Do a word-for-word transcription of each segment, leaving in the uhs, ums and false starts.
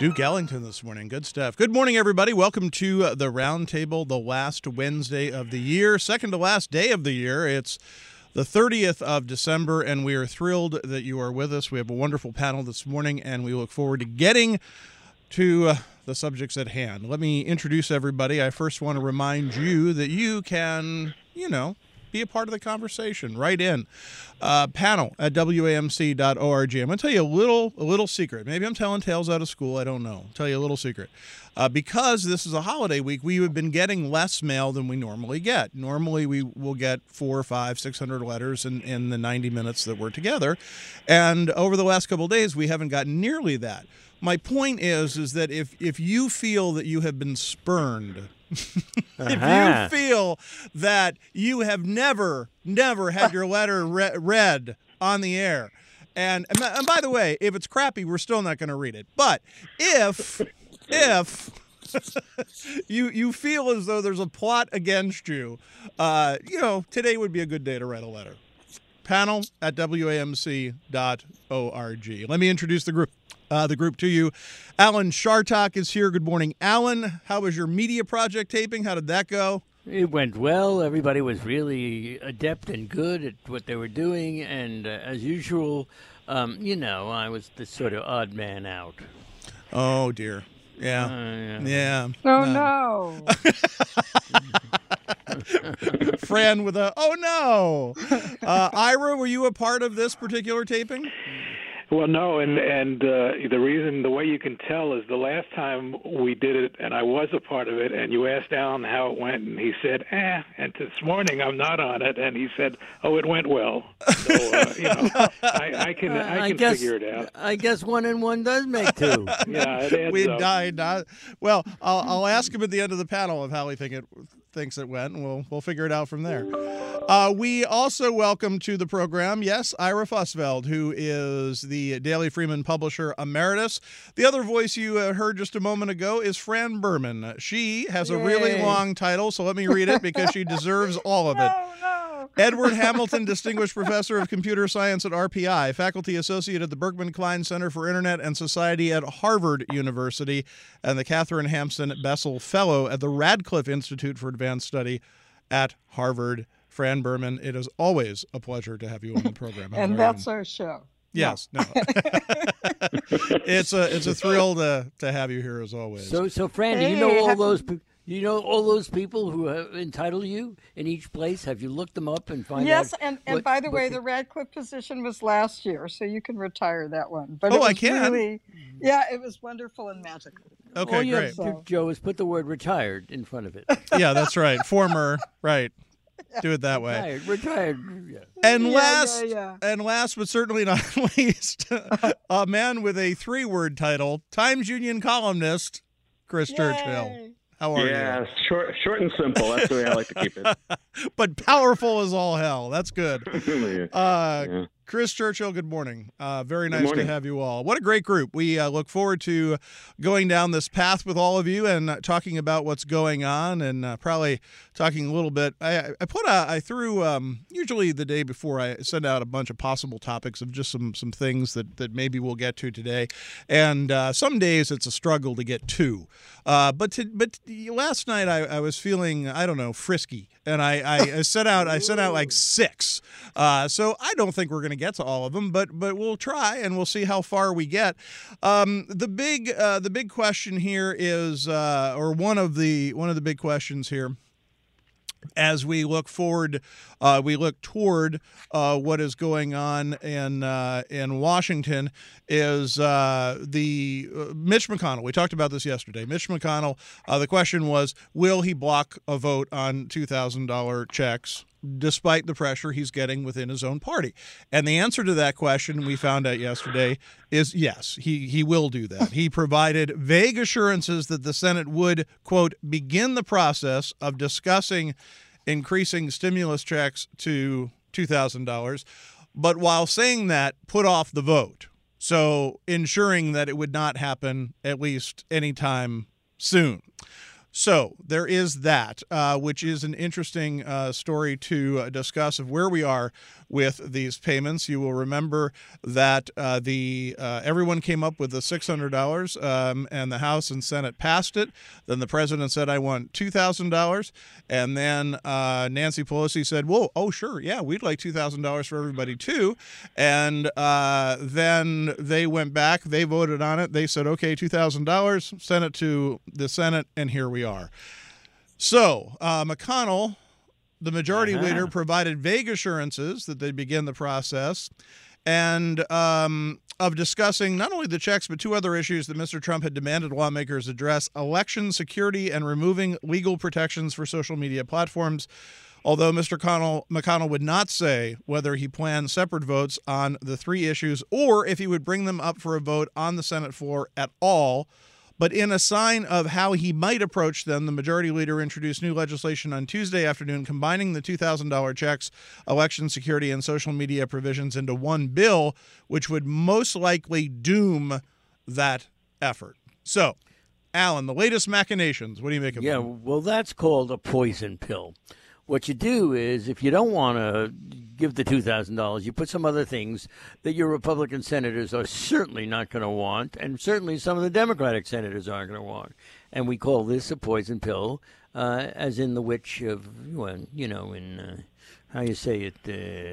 Duke Ellington this morning. Good stuff. Good morning, everybody. Welcome to uh, the Roundtable, the last Wednesday of the year, second to last day of the year. It's the thirtieth of December, and we are thrilled that you are with us. We have a wonderful panel this morning, and we look forward to getting to uh, the subjects at hand. Let me introduce everybody. I first want to remind you that you can, you know, be a part of the conversation. Write in. Uh, panel at W A M C dot org. I'm going to tell you a little a little secret. Maybe I'm telling tales out of school. I don't know. I'll tell you a little secret. Uh, because this is a holiday week, we have been getting less mail than we normally get. Normally, we will get four, five, six hundred letters in, in the ninety minutes that we're together. And over the last couple of days, we haven't gotten nearly that. My point is, is that if, if you feel that you have been spurned, uh-huh. if you feel that you have never, never had your letter re- read on the air, and, and and by the way, if it's crappy, we're still not going to read it. But if if you you feel as though there's a plot against you, uh, you know, today would be a good day to write a letter. Panel at W A M C dot org. Let me introduce the group. Uh, the group to you. Alan Chartock is here. Good morning, Alan. How was your media project taping? How did that go? It went well. Everybody was really adept and good at what they were doing. And uh, as usual, um, you know, I was the sort of odd man out. Oh, dear. Yeah. Uh, yeah. Oh, no. no. Fran with a, oh, no. Uh, Ira, were you a part of this particular taping? Well, no, and and uh, the reason, the way you can tell is the last time we did it, and I was a part of it, and you asked Alan how it went, and he said, eh, and this morning I'm not on it, and he said, oh, it went well. So, uh, you know, I, I can I can I guess, figure it out. I guess one and one does make two. Yeah, it adds We up. died. Not, well, I'll, I'll ask him at the end of the panel of how he think it thinks it went, and we'll, we'll figure it out from there. Uh, we also welcome to the program, yes, Ira Fussfeld, who is the Daily Freeman publisher emeritus. The other voice you uh, heard just a moment ago is Fran Berman. She has a really Yay. long title, so let me read it because she deserves all of it. No, no. Edward Hamilton, Distinguished Professor of Computer Science at R P I, Faculty Associate at the Berkman Klein Center for Internet and Society at Harvard University, and the Catherine Hampson Bessel Fellow at the Radcliffe Institute for Advanced Study at Harvard. Fran Berman, it is always a pleasure to have you on the program. How And are that's you? our show. Yes, no. it's a it's a thrill to to have you here as always. So, so Fran, do you Hey, know all have- those pe- you know all those people who have entitled you in each place? Have you looked them up and find Yes, out? and, and what- by the what way, the- the Radcliffe position was last year, so you can retire that one. But Oh, it was I can? Really, yeah, it was wonderful and magical. Okay, all you great. have to do, Joe, is put the word retired in front of it. Yeah, that's right. Former, right. Do it that way. Retired, retired. Yeah. And Yeah, last, yeah, and last but certainly not least, a man with a three-word title, Times Union columnist, Chris Yay. Churchill. How are Yeah, you? short, short and simple. That's the way I like to keep it. But powerful as all hell. That's good. Uh, Yeah. Chris Churchill, good morning. Uh, very nice to morning. have you all. What a great group. We uh, look forward to going down this path with all of you and uh, talking about what's going on and uh, probably talking a little bit. I, I put a, I threw, um, usually the day before I send out a bunch of possible topics of just some, some things that, that maybe we'll get to today. And uh, some days it's a struggle to get to. Uh, but to, but last night I, I was feeling, I don't know, frisky. And I, I, I sent out I sent out like six. Uh, so I don't think we're going to get to all of them, but but we'll try and we'll see how far we get. Um, the big uh, the big question here is, uh, or one of the one of the big questions here, as we look forward, uh, we look toward uh, what is going on in uh, in Washington, is uh, the uh, Mitch McConnell. We talked about this yesterday. Mitch McConnell. Uh, the question was, will he block a vote on two thousand dollars checks, despite the pressure he's getting within his own party? And the answer to that question, we found out yesterday, is yes, he, he will do that. He provided vague assurances that the Senate would, quote, begin the process of discussing increasing stimulus checks to two thousand dollars, but while saying that, put off the vote. So ensuring that it would not happen at least anytime soon. So there is that, uh, which is an interesting uh, story to uh, discuss of where we are with these payments. You will remember that uh, the uh, everyone came up with the six hundred dollars, um, and the House and Senate passed it. Then the president said, "I want two thousand dollars," and then uh, Nancy Pelosi said, "Whoa, oh sure, yeah, we'd like two thousand dollars for everybody too." And uh, then they went back, they voted on it, they said, "Okay, two thousand dollars, send it to the Senate," and here we are. So uh, McConnell, the majority Uh-huh. leader, provided vague assurances that they'd begin the process and um, of discussing not only the checks, but two other issues that Mister Trump had demanded lawmakers address: election security and removing legal protections for social media platforms. Although Mister McConnell, McConnell would not say whether he planned separate votes on the three issues or if he would bring them up for a vote on the Senate floor at all. But in a sign of how he might approach them, the majority leader introduced new legislation on Tuesday afternoon combining the two thousand dollars checks, election security, and social media provisions into one bill, which would most likely doom that effort. So, Alan, the latest machinations, what do you make of Yeah, them? well, that's called a poison pill. What you do is, if you don't want to give the two thousand dollars, you put some other things that your Republican senators are certainly not going to want, and certainly some of the Democratic senators aren't going to want. And we call this a poison pill, uh, as in the witch of, well, you know, in, uh, how you say it,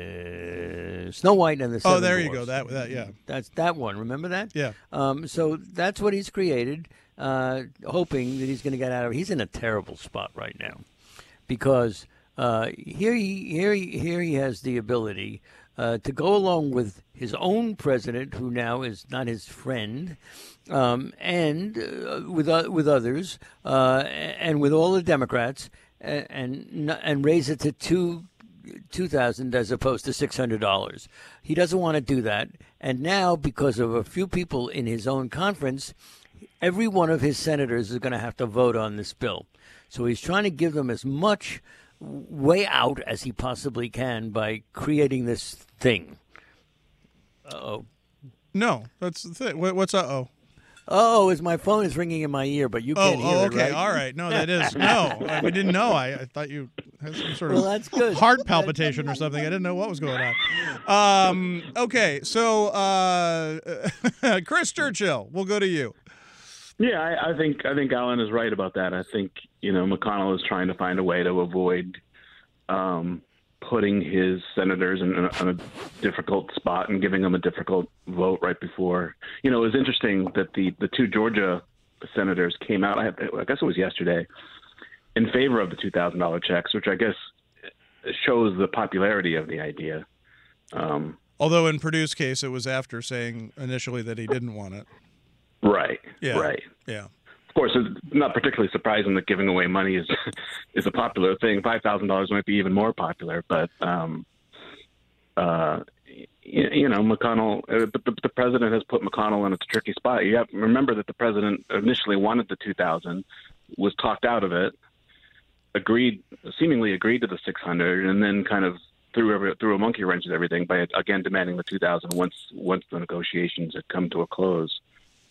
uh, Snow White and the Seven Oh, there you Dwarfs. go. That, that, yeah. That's that one. Remember that? Yeah. Um, so that's what he's created, uh, hoping that he's going to get out of it. He's in a terrible spot right now because uh, here he here he here he has the ability uh, to go along with his own president, who now is not his friend, um, and uh, with uh, with others, uh, and with all the Democrats, and and, and raise it to two. two thousand as opposed to six hundred dollars. He doesn't want to do that. And now, because of a few people in his own conference, every one of his senators is going to have to vote on this bill. So he's trying to give them as much way out as he possibly can by creating this thing. Uh-oh. No, that's the thing. What- What's uh-oh? Oh, as my phone is ringing in my ear, but you Oh, can't hear oh, it, okay. right? All right. No, that is. No, I- we didn't know. I, I thought you had some sort of Well, that's good. heart palpitation or something. I didn't know what was going on. Um, okay, so uh, Chris Churchill, we'll go to you. Yeah, I, I think I think Alan is right about that. I think you know McConnell is trying to find a way to avoid um, putting his senators in a, in a difficult spot and giving them a difficult vote right before. You know, it was interesting that the, the two Georgia senators came out. I, have, I guess it was yesterday in favor of the two thousand dollars checks, which I guess shows the popularity of the idea. Um, Although in Purdue's case, it was after saying initially that he didn't want it. right. Yeah. Right. Yeah. Of course, it's not particularly surprising that giving away money is is a popular thing. Five thousand dollars might be even more popular, but um, uh, you, you know, McConnell. Uh, but the, the president has put McConnell in a tricky spot. You have to remember that the president initially wanted the two thousand, was talked out of it, agreed, seemingly agreed to the six hundred, and then kind of threw every, threw a monkey wrench at everything by again demanding the two thousand once once the negotiations had come to a close.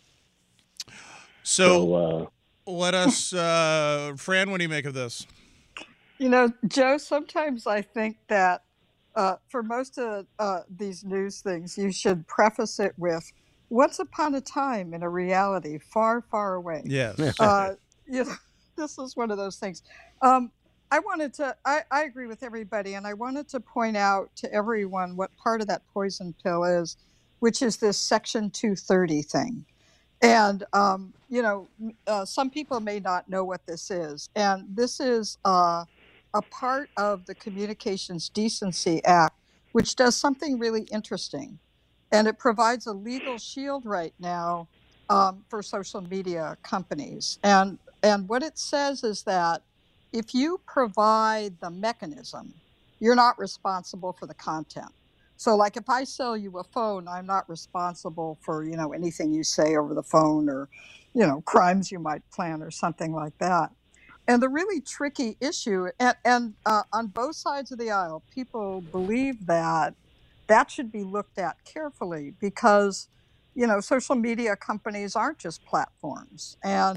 So, So. Uh, let us, uh, Fran, what do you make of this? You know, Joe, sometimes I think that uh, for most of uh, these news things, you should preface it with once upon a time in a reality far, far away. Yes. Uh, you know, this is one of those things. Um, I wanted to, I, I agree with everybody, and I wanted to point out to everyone what part of that poison pill is, which is this Section two thirty thing. And, um, you know, uh, some people may not know what this is. And this is uh, a part of the Communications Decency Act, which does something really interesting. And it provides a legal shield right now um, for social media companies. And, and what it says is that if you provide the mechanism, you're not responsible for the content. So like if I sell you a phone, I'm not responsible for, you know, anything you say over the phone or, you know, crimes you might plan or something like that. And the really tricky issue, and, and uh, on both sides of the aisle, people believe that that should be looked at carefully because, you know, social media companies aren't just platforms. And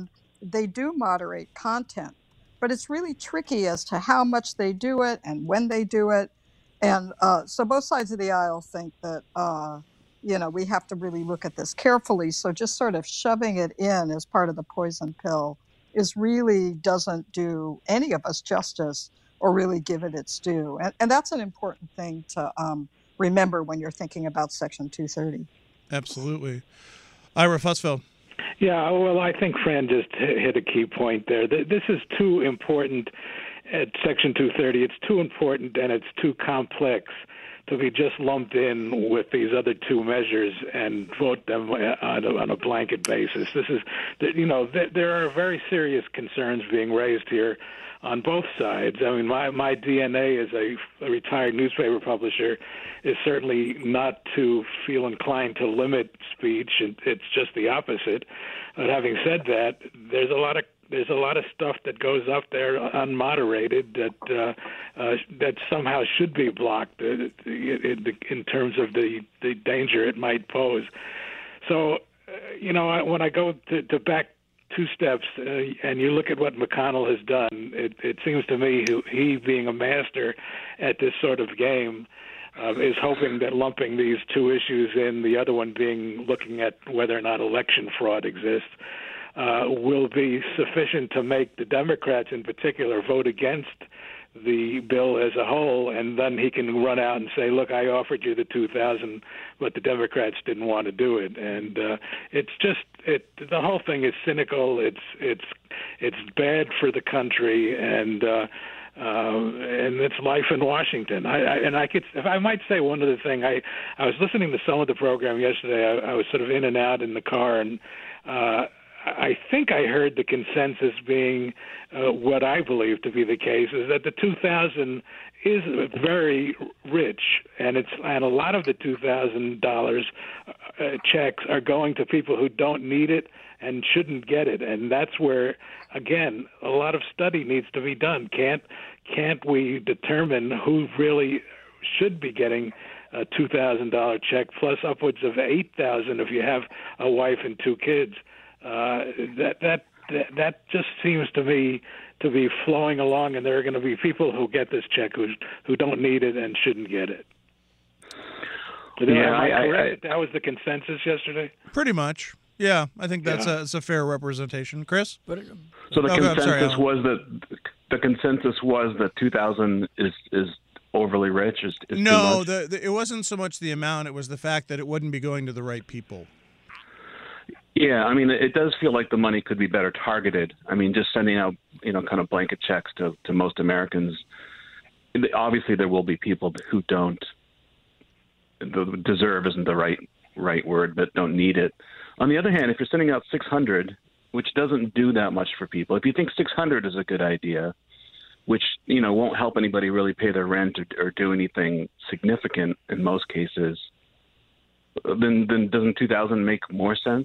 they do moderate content, but it's really tricky as to how much they do it and when they do it. And uh, so both sides of the aisle think that, uh, you know, we have to really look at this carefully. So just sort of shoving it in as part of the poison pill is really doesn't do any of us justice or really give it its due. And, and that's an important thing to um, remember when you're thinking about Section two thirty. Absolutely. Ira Fussfeld. Yeah, well, I think Fran just hit a key point there. This is too important at Section two thirty. It's too important and it's too complex to be just lumped in with these other two measures and vote them on a, on a blanket basis. This is, you know, there are very serious concerns being raised here on both sides. I mean, my, my D N A as a, a retired newspaper publisher is certainly not to feel inclined to limit speech. It's just the opposite. But having said that, there's a lot of there's a lot of stuff that goes up there unmoderated that uh, uh, that somehow should be blocked uh, in, in terms of the, the danger it might pose. So, uh, you know, when I go to, to back two steps, uh, and you look at what McConnell has done, it, it seems to me he, he, being a master at this sort of game, uh, is hoping that lumping these two issues in, the other one being looking at whether or not election fraud exists, uh, will be sufficient to make the Democrats in particular vote against the bill as a whole, and then he can run out and say, look, I offered you the two thousand, but the Democrats didn't want to do it. And uh, it's just, it. the whole thing is cynical. It's it's it's bad for the country, and uh, uh, and it's life in Washington. I, I, and I could, if I might say one other thing, I, I was listening to some of the program yesterday. I, I was sort of in and out in the car, and uh, I think I heard the consensus being uh, what I believe to be the case is that the two thousand is very rich, and it's and a lot of the two thousand dollars uh, checks are going to people who don't need it and shouldn't get it, and that's where, again, a lot of study needs to be done. Can't can't we determine who really should be getting a two thousand dollars check plus upwards of eight thousand dollars if you have a wife and two kids? Uh, that, that that that just seems to me to be flowing along, and there are going to be people who get this check who who don't need it and shouldn't get it. Yeah, I, I, I, that was the consensus yesterday. Pretty much. Yeah, I think that's Yeah. a, that's a fair representation. Chris? But so the Oh, go- I'm consensus sorry, Alan. was that the consensus was that two thousand is is overly rich. Is, is No, too much? the, the, it wasn't so much the amount; it was the fact that it wouldn't be going to the right people. Yeah, I mean, it does feel like the money could be better targeted. I mean, just sending out, you know, kind of blanket checks to, to most Americans. Obviously, there will be people who don't deserve isn't the right right word, but don't need it. On the other hand, if you're sending out six hundred, which doesn't do that much for people, if you think six hundred is a good idea, which, you know, won't help anybody really pay their rent or, or do anything significant in most cases, then then doesn't two thousand make more sense?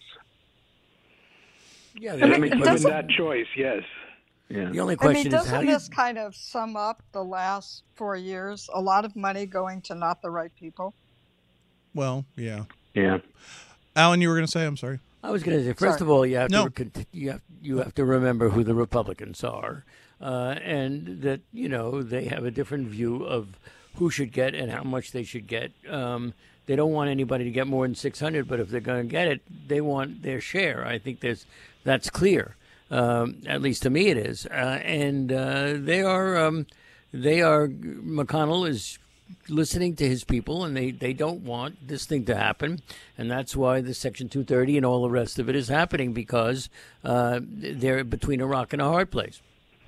yeah, I the mean, only it Given doesn't- that choice, yes. Yeah. The only I question mean, is how doesn't do you, this kind of sum up the last four years? A lot of money going to not the right people. Well, yeah. Yeah. Alan, you were going to say? I'm sorry. I was going to say, first Sorry. of all, you have No. to cont- you have you have to remember who the Republicans are, uh, and that you know they have a different view of who should get and how much they should get. Um, they don't want anybody to get more than six hundred, but if they're going to get it, they want their share. I think there's that's clear. Um, at least to me, it is, uh, and uh, they are um, they are McConnell is listening to his people, and they, they don't want this thing to happen, and that's why the Section two thirty and all the rest of it is happening, because uh, they're between a rock and a hard place.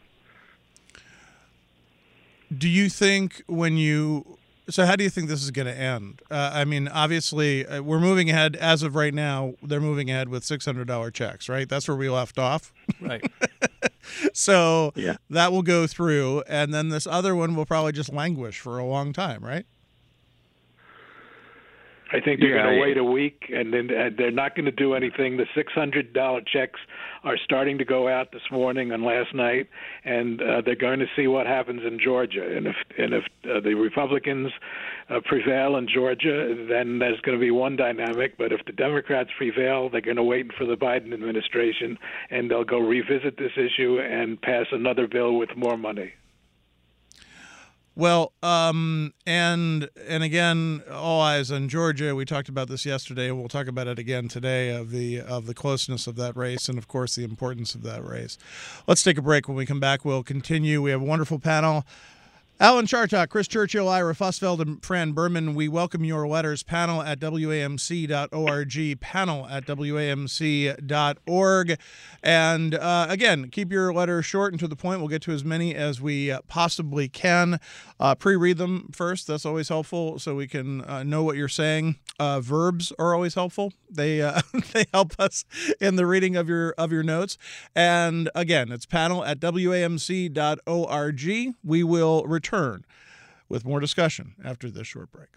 Do you think when you so how do you think this is going to end? Uh, I mean, obviously, uh, we're moving ahead as of right now. They're moving ahead with six hundred dollars checks, right? That's where we left off. Right. So Yeah. that will go through, and then this other one will probably just languish for a long time, right? I think they're Yeah, going to I- wait a week, and then uh, they're not going to do anything. The six hundred dollars checks are starting to go out this morning and last night, and uh, they're going to see what happens in Georgia. And if and if uh, the Republicans uh, prevail in Georgia, then there's going to be one dynamic. But if the Democrats prevail, they're going to wait for the Biden administration, and they'll go revisit this issue and pass another bill with more money. Well, um, and and again, all eyes on Georgia. We talked about this yesterday, and we'll talk about it again today of the of the closeness of that race, and of course the importance of that race. Let's take a break. When we come back, we'll continue. We have a wonderful panel. Alan Chartock, Chris Churchill, Ira Fussfeld, and Fran Berman. We welcome your letters. Panel at W A M C dot org. Panel at W A M C dot org. And uh, again, keep your letters short and to the point. We'll get to as many as we uh, possibly can. Uh, pre-read them first. That's always helpful so we can uh, know what you're saying. Uh, verbs are always helpful. They uh, they help us in the reading of your of your notes. And again, it's panel at W A M C dot org. We will return with more discussion after this short break.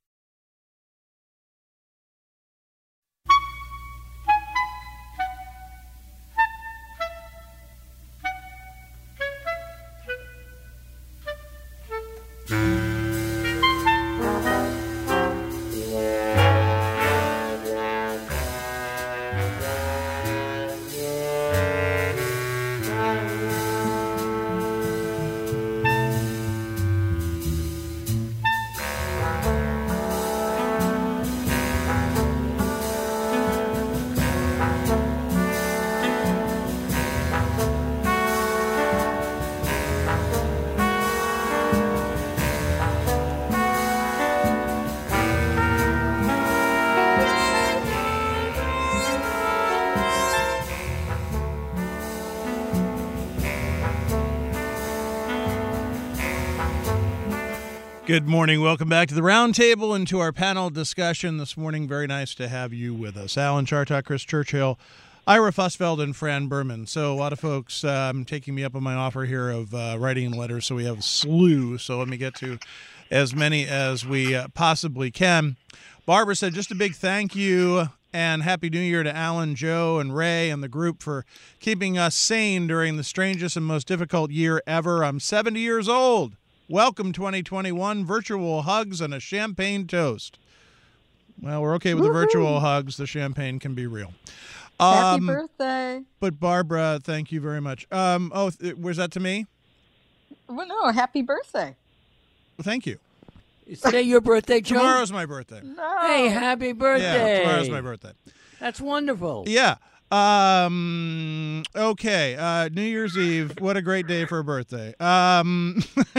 Good morning. Welcome back to the Roundtable and to our panel discussion this morning. Very nice to have you with us. Alan Chartock, Chris Churchill, Ira Fussfeld, and Fran Berman. So a lot of folks um, taking me up on my offer here of uh, writing letters, so we have a slew. So let me get to as many as we uh, possibly can. Barbara said, just a big thank you and Happy New Year to Alan, Joe, and Ray and the group for keeping us sane during the strangest and most difficult year ever. I'm seventy years old. Welcome twenty twenty-one, virtual hugs and a champagne toast. Well, we're okay with Woo-hoo. the virtual hugs. The champagne can be real. Happy Um, birthday. But Barbara, thank you very much. Um, oh, th- was that to me? Well, no, happy birthday. Well, thank you. Is today your birthday, Joe? Tomorrow's my birthday. No. Hey, happy birthday. Yeah, tomorrow's my birthday. That's wonderful. Yeah. Um, okay. Uh, New Year's Eve. What a great day for a birthday. Um,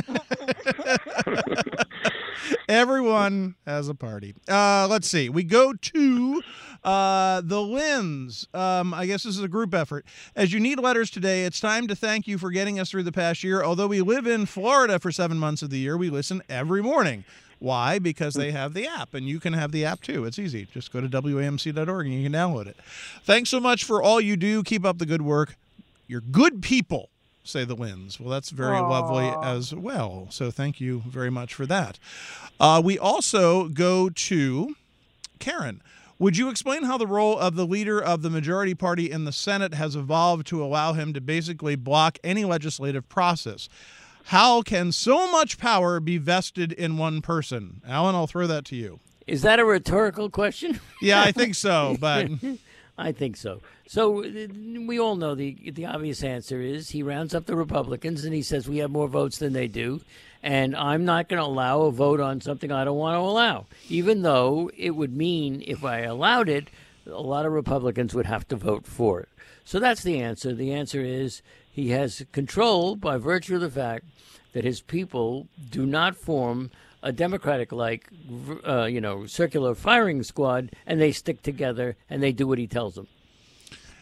everyone has a party. Uh, let's see. We go to uh, the Lins. Um, I guess this is a group effort. As you need letters today, it's time to thank you for getting us through the past year. Although we live in Florida for seven months of the year, we listen every morning. Why? Because they have the app, and you can have the app too. It's easy. Just go to W A M C dot org and you can download it. Thanks so much for all you do. Keep up the good work. You're good people, say the Lins. Well, that's very Aww. lovely as well. So thank you very much for that. Uh, we also go to Karen. Would you explain how the role of the leader of the majority party in the Senate has evolved to allow him to basically block any legislative process? How can so much power be vested in one person? Alan, I'll throw that to you. Is that a rhetorical question? Yeah, I think so, but I think so. So uh, we all know the the obvious answer is he rounds up the Republicans and he says we have more votes than they do, and I'm not going to allow a vote on something I don't want to allow, even though it would mean if I allowed it, a lot of Republicans would have to vote for it. So that's the answer. The answer is he has control by virtue of the fact that his people do not form a Democratic-like, uh, you know, circular firing squad, and they stick together and they do what he tells them.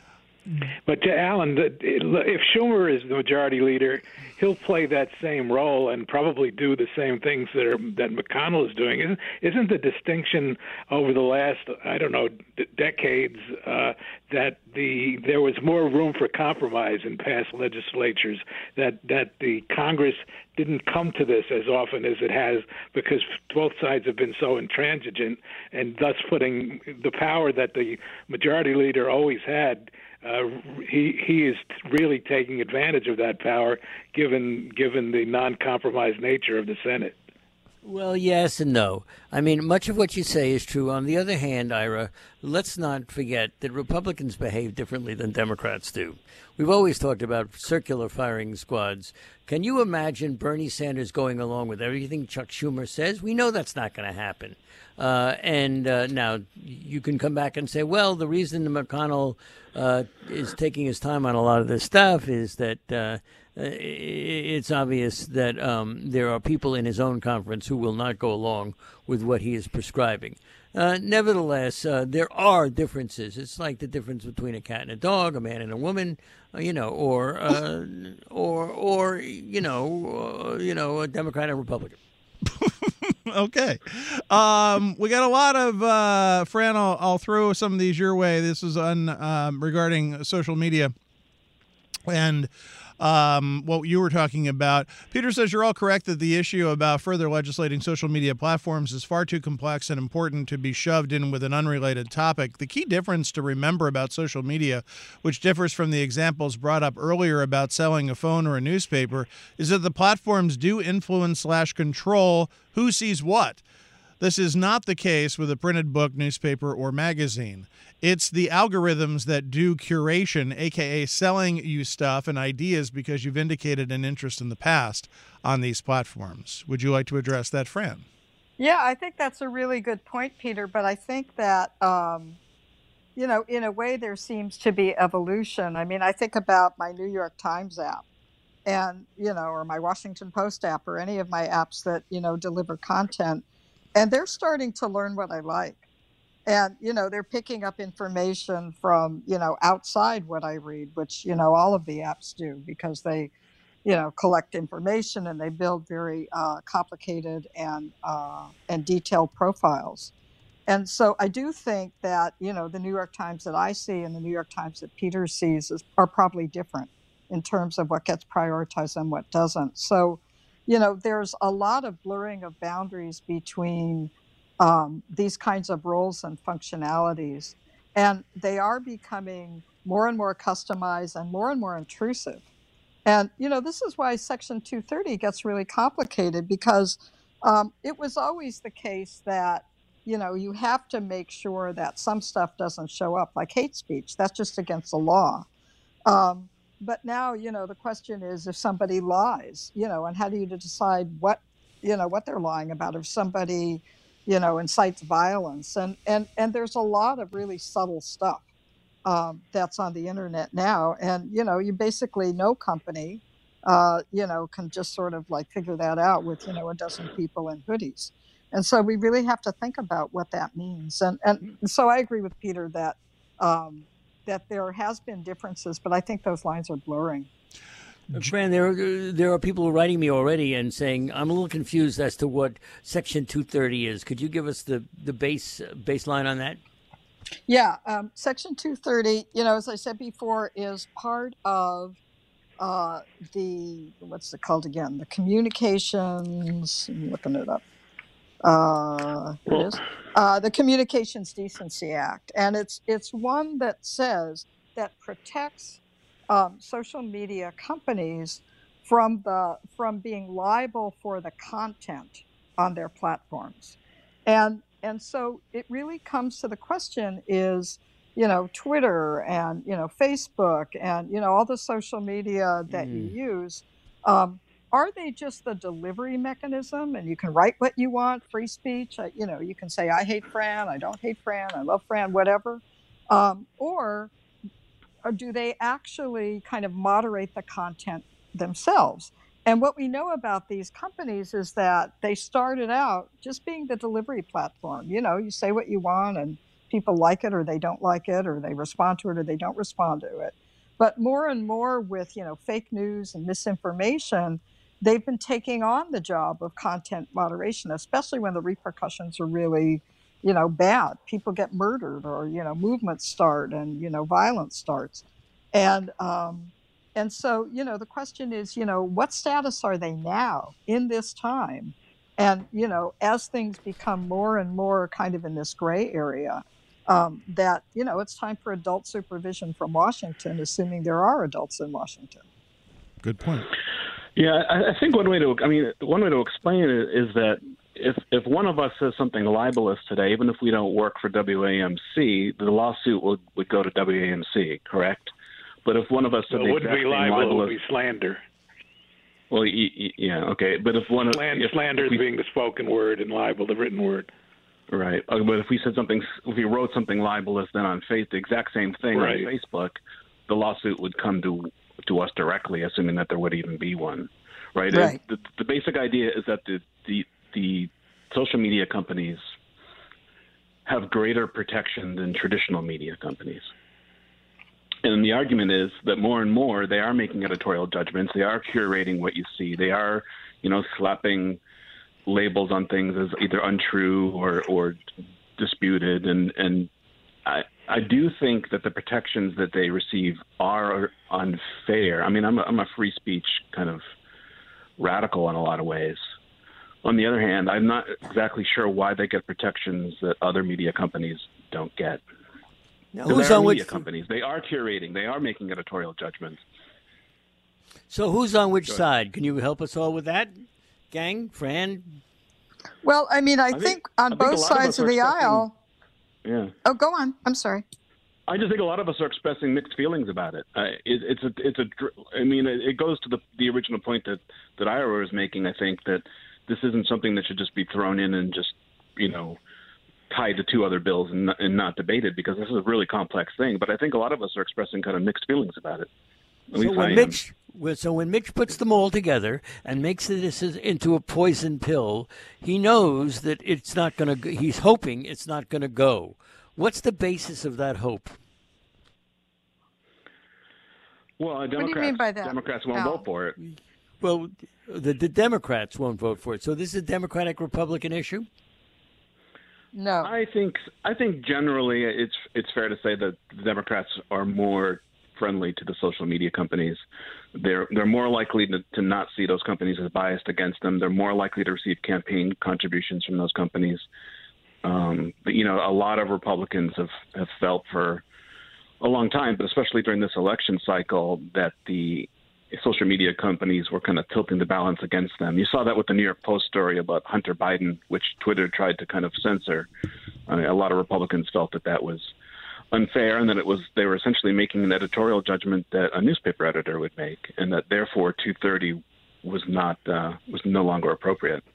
But to Alan, if Schumer is the majority leader, he'll play that same role and probably do the same things that are, that McConnell is doing. Isn't, isn't the distinction over the last, I don't know, d- decades uh, that the there was more room for compromise in past legislatures, that, that the Congress didn't come to this as often as it has because both sides have been so intransigent, and thus putting the power that the majority leader always had. Uh, he he is really taking advantage of that power, given given the non-compromised nature of the Senate. Well, yes and no. I mean, much of what you say is true. On the other hand, Ira, let's not forget that Republicans behave differently than Democrats do. We've always talked about circular firing squads. Can you imagine Bernie Sanders going along with everything Chuck Schumer says? We know that's not going to happen. Uh, and uh, now you can come back and say, well, the reason McConnell uh, is taking his time on a lot of this stuff is that uh, it's obvious that um, there are people in his own conference who will not go along with what he is prescribing. Uh, nevertheless, uh, there are differences. It's like the difference between a cat and a dog, a man and a woman, uh, you know, or uh, or or you know, uh, you know, a Democrat and Republican. Okay. Um, we got a lot of, uh, Fran, I'll, I'll throw some of these your way. This is on um, regarding social media and um, what you were talking about. Peter says you're all correct that the issue about further legislating social media platforms is far too complex and important to be shoved in with an unrelated topic. The key difference to remember about social media, which differs from the examples brought up earlier about selling a phone or a newspaper, is that the platforms do influence slash control who sees what. This is not the case with a printed book, newspaper, or magazine. It's the algorithms that do curation, a k a selling you stuff and ideas because you've indicated an interest in the past on these platforms. Would you like to address that, Fran? Yeah, I think that's a really good point, Peter. But I think that, um, you know, in a way, there seems to be evolution. I mean, I think about my New York Times app and, you know, or my Washington Post app or any of my apps that, you know, deliver content. And they're starting to learn what I like. And, you know, they're picking up information from, you know, outside what I read, which, you know, all of the apps do because they, you know, collect information and they build very uh, complicated and uh, and detailed profiles. And so I do think that, you know, the New York Times that I see and the New York Times that Peter sees is, are probably different in terms of what gets prioritized and what doesn't. So, you know, there's a lot of blurring of boundaries between um, these kinds of roles and functionalities. And they are becoming more and more customized and more and more intrusive. And, you know, this is why Section two thirty gets really complicated because um, it was always the case that, you know, you have to make sure that some stuff doesn't show up, like hate speech. That's just against the law. Um, But now, you know, the question is if somebody lies, you know, and how do you decide what, you know, what they're lying about? If somebody, you know, incites violence. And, and, and there's a lot of really subtle stuff um, that's on the internet now. And, you know, you basically, no company, uh, you know, can just sort of like figure that out with, you know, a dozen people in hoodies. And so we really have to think about what that means. And, and so I agree with Peter that, um, that there has been differences, but I think those lines are blurring. Fran, there are, there are people writing me already and saying, I'm a little confused as to what Section two thirty is. Could you give us the, the base baseline on that? Yeah, um, Section two thirty, you know, as I said before, is part of uh, the, what's it called again? The Communications, I'm looking it up. Uh, it is. Uh, the Communications Decency Act. And it's it's one that says that protects um, social media companies from the from being liable for the content on their platforms. And and so it really comes to the question is, you know, Twitter and, you know, Facebook and, you know, all the social media that mm. you use, um, are they just the delivery mechanism and you can write what you want, free speech? Uh, you know, you can say, I hate Fran, I don't hate Fran, I love Fran, whatever. Um, or, or do they actually kind of moderate the content themselves? And what we know about these companies is that they started out just being the delivery platform. You know, you say what you want and people like it or they don't like it, or they respond to it or they don't respond to it. But more and more with, you know, fake news and misinformation, they've been taking on the job of content moderation, especially when the repercussions are really, you know, bad. People get murdered, or, you know, movements start, and, you know, violence starts. And, um, and so, you know, the question is, you know, what status are they now in this time? And, you know, as things become more and more kind of in this gray area, um, that, you know, it's time for adult supervision from Washington, assuming there are adults in Washington. Good point. Yeah, I, I think one way to, I mean, one way to explain it is that if if one of us says something libelous today, even if we don't work for W A M C, the lawsuit would, would go to W A M C, correct? But if one of us said well, it the wouldn't exact be same libel, libelous, it would be slander. Well, y- y- yeah, okay. But if one of slander, if, slander if we, being the spoken word and libel the written word. Right. Uh, But if we said something, if we wrote something libelous, then on face the exact same thing Right. on Facebook, the lawsuit would come to to us directly, assuming that there would even be one. Right. Right. The, the basic idea is that the, the the social media companies have greater protection than traditional media companies. And the argument is that more and more they are making editorial judgments. They are curating what you see. They are, you know, slapping labels on things as either untrue or, or disputed. And, and I, I do think that the protections that they receive are unfair. I mean, I'm a, I'm a free speech kind of radical in a lot of ways. On the other hand, I'm not exactly sure why they get protections that other media companies don't get. Now, So who's they are on media which companies. They are curating. They are making editorial judgments. So who's on which side? Can you help us all with that, gang, Fran? Well, I mean, I, I think, think- on I think both a lot of sides us of are the expecting- aisle. Yeah. Oh, go on. I'm sorry. I just think a lot of us are expressing mixed feelings about it. Uh, it it's a, it's a, dr- I mean, it, it goes to the the original point that that Ira was making. I think that this isn't something that should just be thrown in and just, you know, tied to two other bills and not, and not debated, because this is a really complex thing. But I think a lot of us are expressing kind of mixed feelings about it. At So least I when am. Mitch, well, so when Mitch puts them all together and makes this into a poison pill, he knows that it's not going to. He's hoping it's not going to go. What's the basis of that hope? Well, uh, do you Democrats, mean by that, Democrats won't Al? vote for it. Well, the, the Democrats won't vote for it. So this is a Democratic-Republican issue? No. I think I think generally it's it's fair to say that the Democrats are more friendly to the social media companies. They're they're more likely to, to not see those companies as biased against them. They're more likely to receive campaign contributions from those companies. Um, but, you know, a lot of Republicans have, have felt for a long time, but especially during this election cycle, that the social media companies were kind of tilting the balance against them. You saw that with the New York Post story about Hunter Biden, which Twitter tried to kind of censor. I mean, a lot of Republicans felt that that was unfair, and that it was they were essentially making an editorial judgment that a newspaper editor would make, and that therefore two thirty was not uh, was no longer appropriate.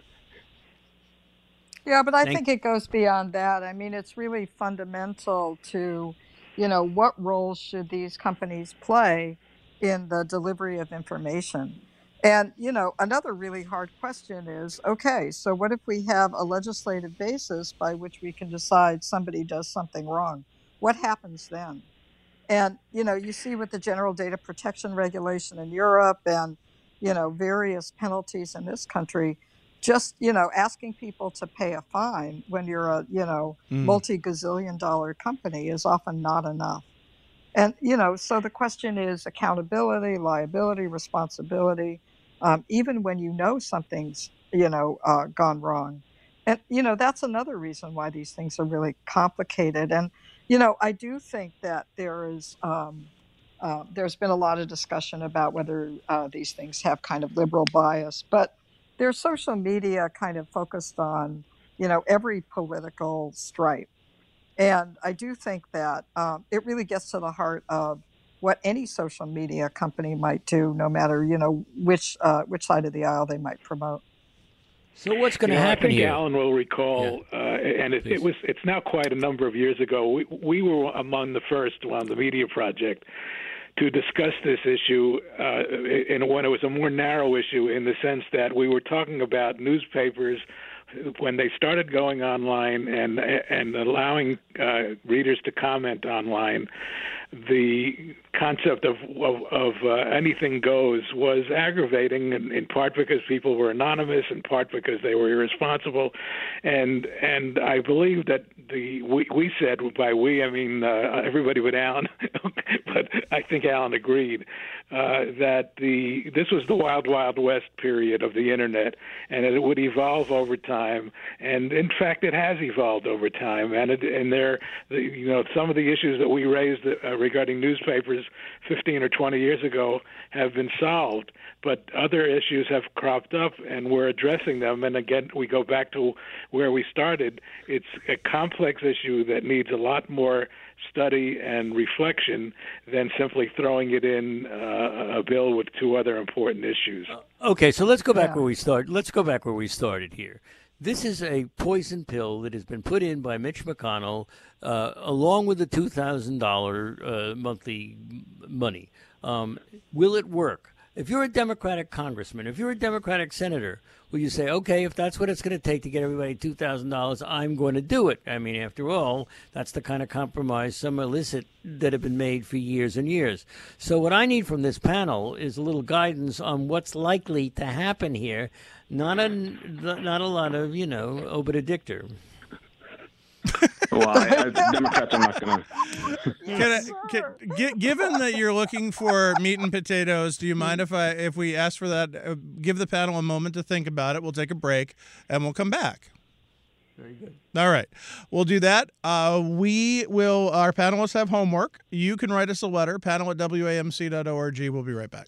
Yeah, but I Thank- think it goes beyond that. I mean, it's really fundamental to, you know, what role should these companies play in the delivery of information? And, you know, another really hard question is, okay, so what if we have a legislative basis by which we can decide somebody does something wrong? What happens then? And, you know, you see with the General Data Protection Regulation in Europe and, you know, various penalties in this country, just, you know, asking people to pay a fine when you're a, you know, Mm. multi-gazillion dollar company is often not enough. And, you know, so the question is accountability, liability, responsibility, um, even when you know something's, you know, uh, gone wrong. And, you know, that's another reason why these things are really complicated. And, you know, I do think that there is, um, uh, there's been a lot of discussion about whether uh, these things have kind of liberal bias, but their social media kind of focused on, you know, every political stripe. And I do think that um, it really gets to the heart of what any social media company might do, no matter, you know, which uh, which side of the aisle they might promote. So what's going to You know, happen I think here? Alan will recall, uh, and it, it was it's now quite a number of years ago. We, we were among the first on the Media Project to discuss this issue, uh, in when it was a more narrow issue, in the sense that we were talking about newspapers when they started going online and and allowing uh, readers to comment online, the concept of of, of uh, anything goes was aggravating, in, in part because people were anonymous, in part because they were irresponsible, and and I believe that the we, we said, by we I mean uh, everybody but Alan, but I think Alan agreed uh, that the this was the wild wild west period of the internet, and it would evolve over time, and in fact it has evolved over time, and it, and there you know some of the issues that we raised uh, regarding newspapers fifteen or twenty years ago have been solved, but other issues have cropped up and we're addressing them. And again, we go back to where we started. It's a complex issue that needs a lot more study and reflection than simply throwing it in uh, a bill with two other important issues. Okay, so let's go back Yeah. where we started. Let's go back where we started here. This is a poison pill that has been put in by Mitch McConnell, uh, along with the two thousand dollars uh, monthly money. Um, will it work? If you're a Democratic congressman, if you're a Democratic senator, will you say, okay, if that's what it's going to take to get everybody two thousand dollars, I'm going to do it? I mean, after all, that's the kind of compromise, some illicit, that have been made for years and years. So what I need from this panel is a little guidance on what's likely to happen here. Not a, not a lot of, you know, obit-a-dictor. Well, I, I, Democrats are not going to. Can I, can, gi- given that you're looking for meat and potatoes, do you mind if I if we ask for that? Uh, give the panel a moment to think about it. We'll take a break and we'll come back. Very good. All right, we'll do that. Uh, we will. Our panelists have homework. You can write us a letter. Panel at W A M C dot org. We'll be right back.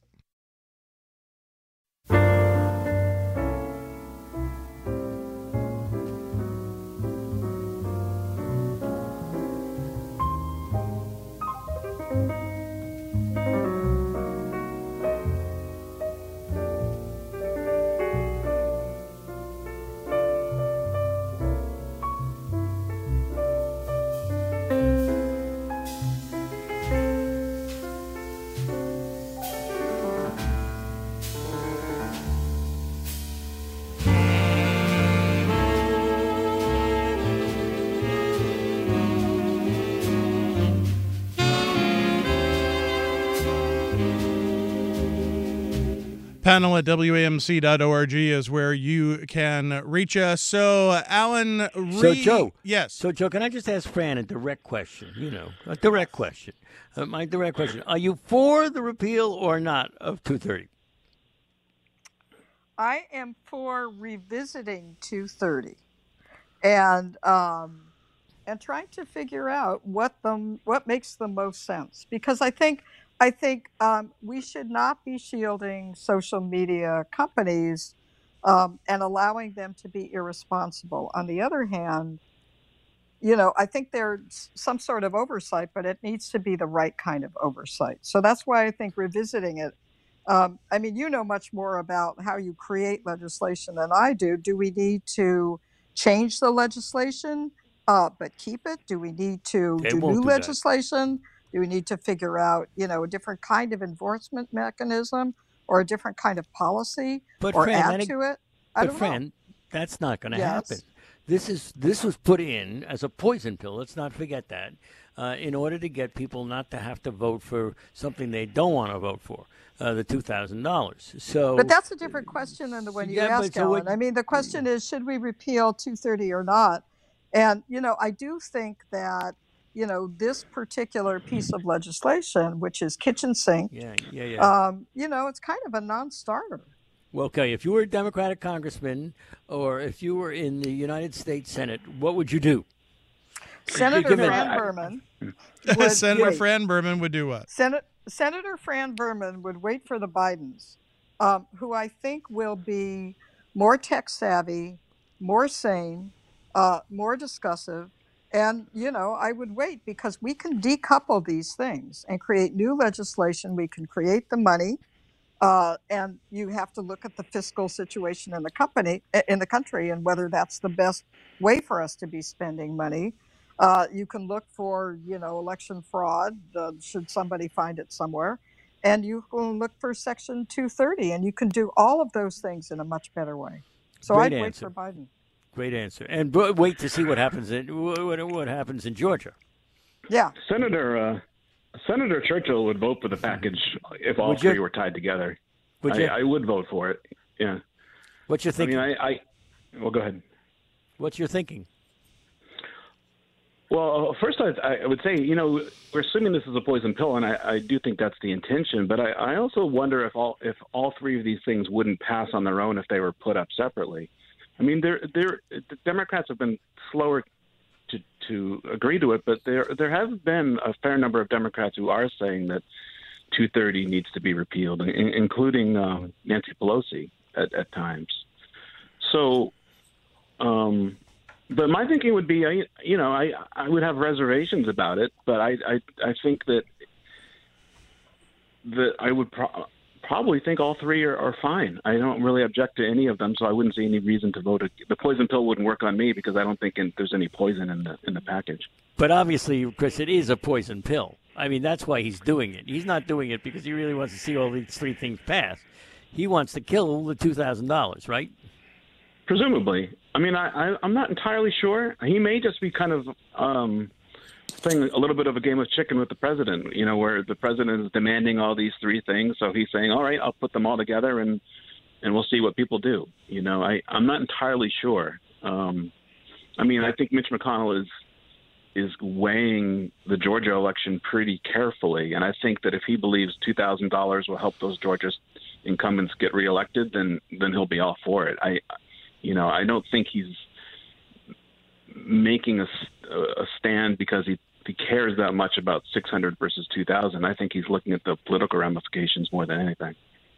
Panel at W A M C dot org is where you can reach us. So, Alan Reed. So, Joe. Yes. So, Joe, can I just ask Fran a direct question? You know, a direct question. Uh, my direct question. Are you for the repeal or not of two thirty? I am for revisiting two thirty, and um, and trying to figure out what the what makes the most sense. Because I think I think um, we should not be shielding social media companies um, and allowing them to be irresponsible. On the other hand, you know, I think there's some sort of oversight, but it needs to be the right kind of oversight. So that's why I think revisiting it. Um, I mean, you know much more about how you create legislation than I do. Do we need to change the legislation, uh, but keep it? Do we need to They do won't new do that. legislation? Do we need to figure out, you know, a different kind of enforcement mechanism or a different kind of policy, But or Fran, add that- to it? I But don't Fran, know. that's not going to Yes. happen. This is this was put in as a poison pill. Let's not forget that, uh, in order to get people not to have to vote for something they don't want to vote for, uh, the two thousand dollars. So, But that's a different question than the one you Yeah, but asked, so what- Alan. I mean, the question is, should we repeal two thirty or not? And, you know, I do think that, you know, this particular piece of legislation, which is kitchen sink, yeah, yeah, yeah. um, you know, it's kind of a non-starter. Well, okay, if you were a Democratic congressman or if you were in the United States Senate, what would you do? Senator give it- Fran I- Berman would Senator wait. Fran Berman would do what? Senate, Senator Fran Berman would wait for the Bidens, um, who I think will be more tech savvy, more sane, uh, more discussive. And, you know, I would wait because we can decouple these things and create new legislation. We can create the money. Uh, and you have to look at the fiscal situation in the company, in the country, and whether that's the best way for us to be spending money. Uh, you can look for, you know, election fraud, uh, should somebody find it somewhere, and you can look for Section two thirty, and you can do all of those things in a much better way. So Great I'd wait answer. for Biden. Great answer. And b- wait to see what happens in what, what happens in Georgia. Yeah. Senator uh, Senator Churchill would vote for the package if all Would three you? were tied together. Would I, you? I would vote for it. Yeah. What's your I thinking? mean, I, I. Well, go ahead. What's your thinking? Well, first, I, I would say, you know, we're assuming this is a poison pill, and I, I do think that's the intention. But I, I also wonder if all if all three of these things wouldn't pass on their own if they were put up separately. I mean, they're, they're, the Democrats have been slower to, to agree to it, but there there have been a fair number of Democrats who are saying that two thirty needs to be repealed, in, including uh, Nancy Pelosi at, at times. So, um, but my thinking would be, I, you know, I, I would have reservations about it, but I I, I think that that I would pro- probably think all three are, are fine. I don't really object to any of them, so I wouldn't see any reason to vote. The poison pill wouldn't work on me because I don't think in, there's any poison in the in the package. But obviously, Chris, it is a poison pill. I mean, that's why he's doing it. He's not doing it because he really wants to see all these three things pass. He wants to kill the two thousand dollars, right? Presumably. I mean, I, I, I'm not entirely sure. He may just be kind of um, playing a little bit of a game of chicken with the president, you know, where the president is demanding all these three things. So he's saying, all right, I'll put them all together and, and we'll see what people do. You know, I, I'm not entirely sure. Um, I mean, I think Mitch McConnell is is weighing the Georgia election pretty carefully. And I think that if he believes two thousand dollars will help those Georgia incumbents get reelected, then then he'll be all for it. I, you know, I don't think he's making a, a stand because he, he cares that much about six hundred versus two thousand. I think he's looking at the political ramifications more than anything.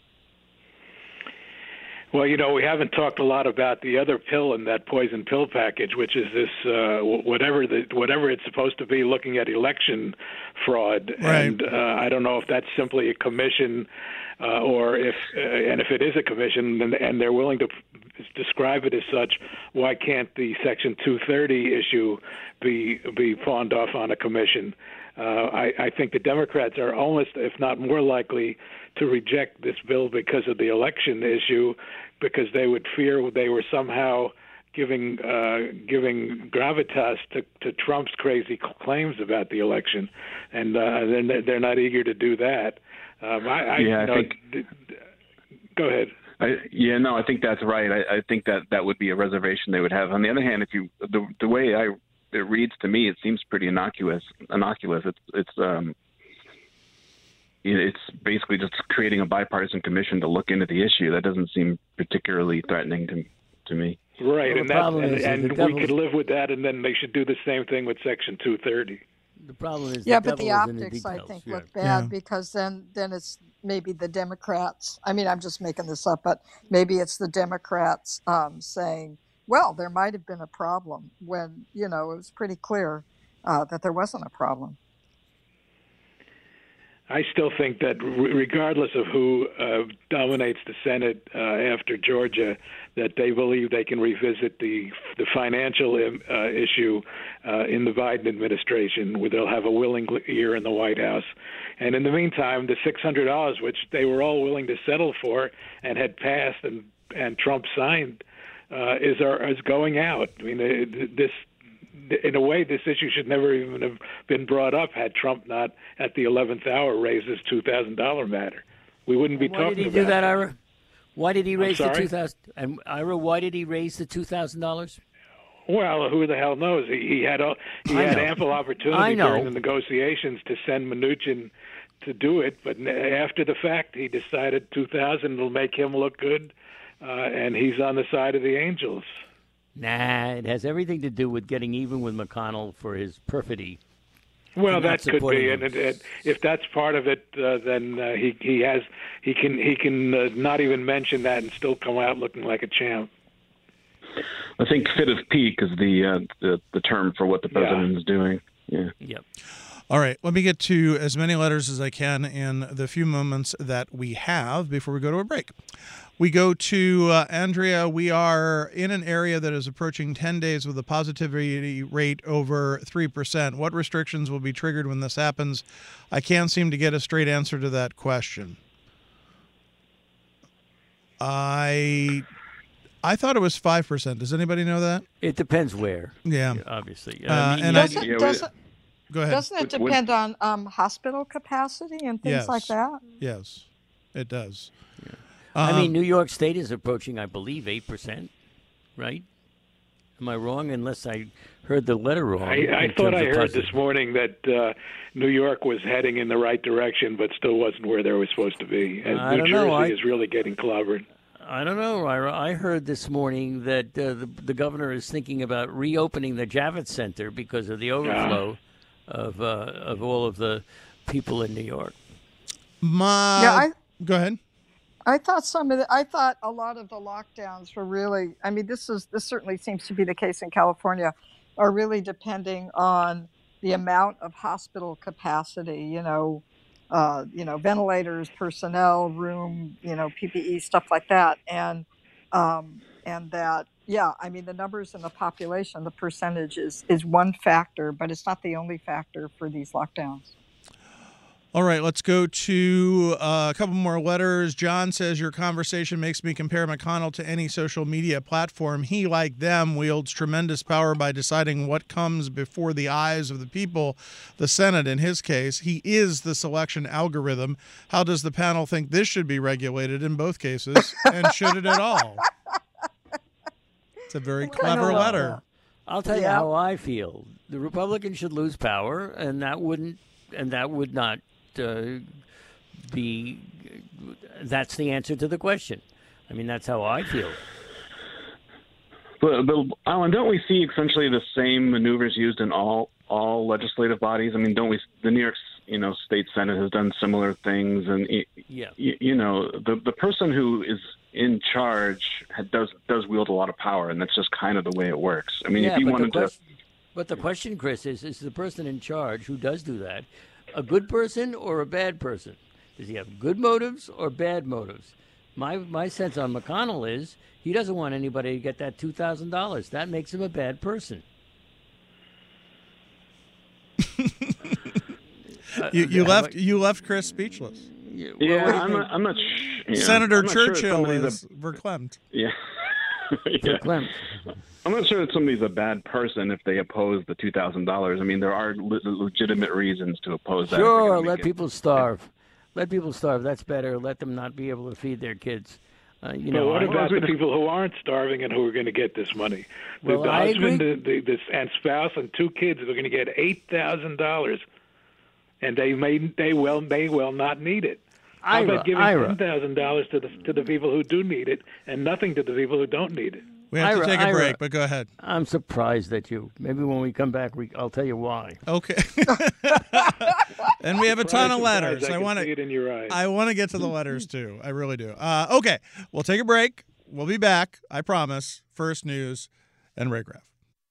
Well, you know, we haven't talked a lot about the other pill in that poison pill package, which is this uh, whatever the whatever it's supposed to be, looking at election fraud. Right. And uh, I don't know if that's simply a commission, uh, or if uh, and if it is a commission, and, and they're willing to f- describe it as such, why can't the Section two thirty issue be be pawned off on a commission? Uh, I, I think the Democrats are almost, if not more likely, to reject this bill because of the election issue, because they would fear they were somehow giving uh, giving gravitas to, to Trump's crazy claims about the election, and uh, they're, they're not eager to do that. Um, I, I, yeah, you know, I think. D- d- go ahead. I, yeah, no, I think that's right. I, I think that that would be a reservation they would have. On the other hand, if you the the way I it reads to me, it seems pretty innocuous. Innocuous. It's it's um. It's basically just creating a bipartisan commission to look into the issue. That doesn't seem particularly threatening to to me. Right, Well, and the that, problem and, is that and the we devil's- could live with that, and then they should do the same thing with Section two thirty. The problem is Yeah, the but the devil is in the optics, I details. think, Yeah. look bad Yeah. because then, then it's maybe the Democrats. I mean, I'm just making this up, but maybe it's the Democrats um, saying, well, there might have been a problem when, you know, it was pretty clear uh, that there wasn't a problem. I still think that re- regardless of who uh, dominates the Senate uh, after Georgia, that they believe they can revisit the the financial uh, issue uh, in the Biden administration, where they'll have a willing ear in the White House. And in the meantime, the six hundred dollars, which they were all willing to settle for and had passed and, and Trump signed, uh, is, are, is going out. I mean, it, this in a way, this issue should never even have been brought up had Trump not, at the eleventh hour, raised this two thousand dollars matter. We wouldn't be Why talking did he about do that, it. Ira? Why did he raise the sorry? two thousand? And Ira, why did he raise the two thousand dollars? Well, who the hell knows? He, he had a, he I had know. ample I opportunity know. during the negotiations to send Mnuchin to do it, but n- after the fact, he decided two thousand will make him look good, uh, and he's on the side of the angels. Nah, it has everything to do with getting even with McConnell for his perfidy. Well, not that could supporting be, him. and it, it, if that's part of it, uh, then uh, he he has he can he can uh, not even mention that and still come out looking like a champ. I think fit of peak is the uh, the, the term for what the president Yeah. is doing. Yeah. Yep. All right, let me get to as many letters as I can in the few moments that we have before we go to a break. We go to uh, Andrea. We are in an area that is approaching ten days with a positivity rate over three percent. What restrictions will be triggered when this happens? I can't seem to get a straight answer to that question. I I thought it was five percent. Does anybody know that? It depends where. Yeah. Obviously. Uh, I mean, and you- I- Doesn't, Yeah, we- doesn't, Go ahead. doesn't it Would- would- depend on um, hospital capacity and things Yes. like that? Yes, it does. I Um, mean, New York State is approaching, I believe, eight percent, right? Am I wrong? Unless I heard the letter wrong. I, in I thought terms I of heard possi- this morning that uh, New York was heading in the right direction, but still wasn't where they were supposed to be. And I New don't Jersey know. I- is really getting clobbered. I don't know, Ira. I heard this morning that uh, the, the governor is thinking about reopening the Javits Center because of the overflow of uh, of all of the people in New York. My, Yeah, I- go ahead. I thought some of the, I thought a lot of the lockdowns were really, I mean, this is, this certainly seems to be the case in California, are really depending on the amount of hospital capacity, you know, uh, you know, ventilators, personnel, room, you know, P P E, stuff like that. And, um, and that, yeah, I mean, the numbers in the population, the percentage is, is one factor, but it's not the only factor for these lockdowns. All right, let's go to uh, a couple more letters. John says, your conversation makes me compare McConnell to any social media platform. He, like them, wields tremendous power by deciding what comes before the eyes of the people, the Senate in his case. He is the selection algorithm. How does the panel think this should be regulated in both cases, and should it at all? It's a very clever love letter. I'll tell you Yeah. how I feel. The Republicans should lose power, and that wouldn't, and that would not uh, be. That's the answer to the question. I mean, that's how I feel. But, but Alan, don't we see essentially the same maneuvers used in all all legislative bodies? I mean, don't we? The New York, you know, State Senate has done similar things, and Yeah. you, you know, the the person who is in charge had, does does wield a lot of power, and that's just kind of the way it works. I mean, yeah, if you but wanted the to. question, but the question, Chris, is: is the person in charge who does do that a good person or a bad person? Does he have good motives or bad motives? My my sense on McConnell is he doesn't want anybody to get that two thousand dollars. That makes him a bad person. You, you Uh, left you left Chris speechless. Yeah, well, Yeah, what do you I'm think? not. I'm not. sh- you know, Senator I'm not sure if Churchill somebody's a- is verklempt. Yeah. yeah. Clem. I'm not sure that somebody's a bad person if they oppose the two thousand dollars. I mean, there are le- legitimate reasons to oppose that. if you're Sure, gonna make let it- people starve. Let people starve. That's better. Let them not be able to feed their kids. Uh, you But know, what I- about the people who aren't starving and who are going to get this money? The, Well, the I husband, agree. the, the, the and spouse, and two kids are going to get eight thousand dollars, and they may they will may well not need it. How Ira, about giving Ira. ten thousand dollars to the to the people who do need it, and nothing to the people who don't need it? We have Ira, to take a Ira. break, but go ahead. I'm surprised at you. Maybe when we come back, we, I'll tell you why. Okay. And we have a ton of letters. I, I can want see it to in your eyes. I want to get to the letters too. I really do. Uh, okay, we'll take a break. We'll be back. I promise. First news and Ray Graff.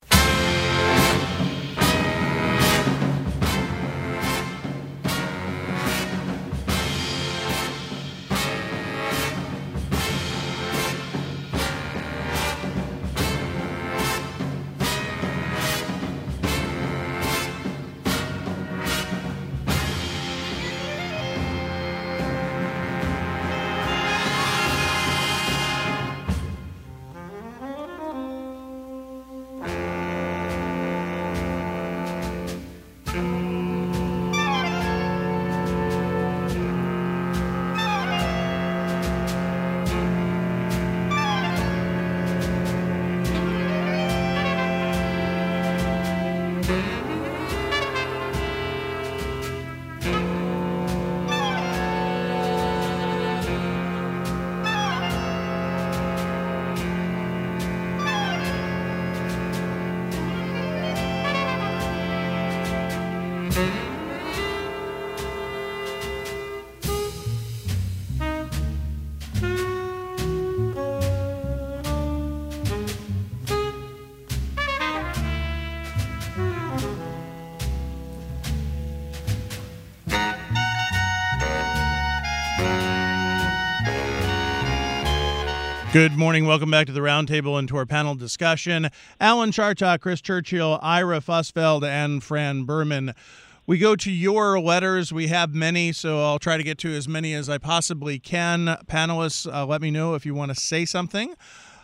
Good morning. Welcome back to the Roundtable and to our panel discussion. Alan Chartock, Chris Churchill, Ira Fussfeld, and Fran Berman. We go to your letters. We have many, so I'll try to get to as many as I possibly can. Panelists, uh, let me know if you want to say something.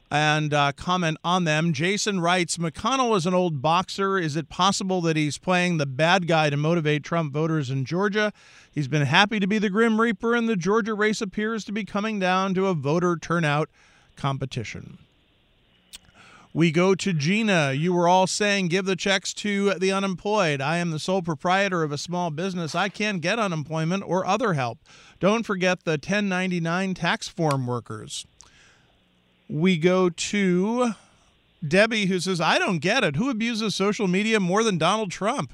and uh, comment on them. Jason writes, McConnell is an old boxer. Is it possible that he's playing the bad guy to motivate Trump voters in Georgia? He's been happy to be the Grim Reaper, and the Georgia race appears to be coming down to a voter turnout competition. We go to Gina. You were all saying give the checks to the unemployed. I am the sole proprietor of a small business. I can't get unemployment or other help. Don't forget the ten ninety-nine tax form workers. We go to Debbie, who says, I don't get it. Who abuses social media more than Donald Trump?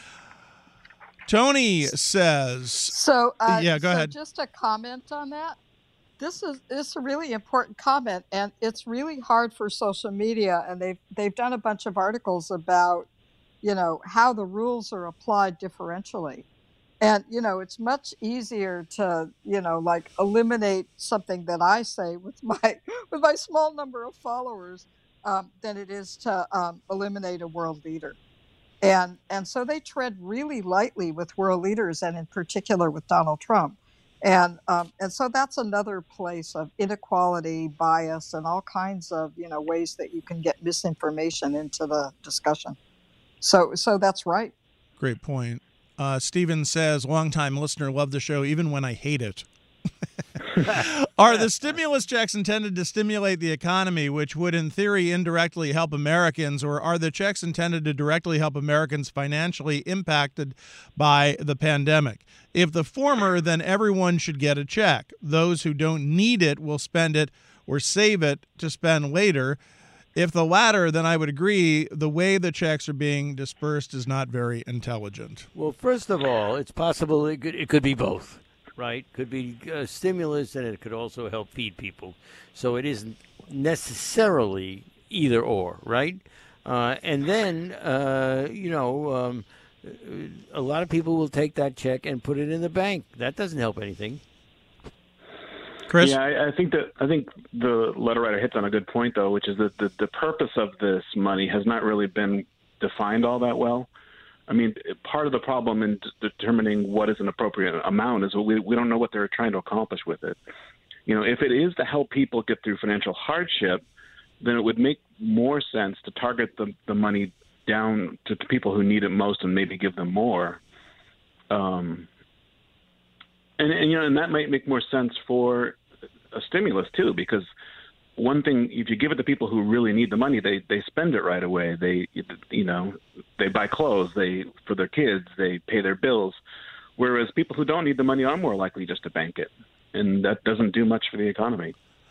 Tony says. So, uh, yeah, go so ahead. Just a comment on that. This is this is a really important comment, and it's really hard for social media. And they've they've done a bunch of articles about, you know, how the rules are applied differentially. And, you know, it's much easier to, you know, like eliminate something that I say with my with my small number of followers um, than it is to um, eliminate a world leader. And and so they tread really lightly with world leaders, and in particular with Donald Trump. And um, and so that's another place of inequality, bias, and all kinds of, you know, ways that you can get misinformation into the discussion. So so that's right. Great point. Uh, Steven says, longtime listener, love the show, even when I hate it. Are the stimulus checks intended to stimulate the economy, which would in theory indirectly help Americans, or are the checks intended to directly help Americans financially impacted by the pandemic? If the former, then everyone should get a check. Those who don't need it will spend it or save it to spend later. If the latter, then I would agree the way the checks are being dispersed is not very intelligent. Well, first of all, it's possible it could, it could be both, right? Could be a stimulus, and it could also help feed people. So it isn't necessarily either or, right? Uh, and then, uh, you know, um, a lot of people will take that check and put it in the bank. That doesn't help anything. Chris? Yeah, I, I think that I think the letter writer hits on a good point, though, which is that the, the purpose of this money has not really been defined all that well. I mean, part of the problem in d- determining what is an appropriate amount is we we don't know what they're trying to accomplish with it. You know, if it is to help people get through financial hardship, then it would make more sense to target the, the money down to the people who need it most and maybe give them more. Um, and, and, you know, and that might make more sense for a stimulus, too, because one thing, if you give it to people who really need the money, they, they spend it right away. They, you know, they buy clothes, they for their kids, they pay their bills, whereas people who don't need the money are more likely just to bank it, and that doesn't do much for the economy.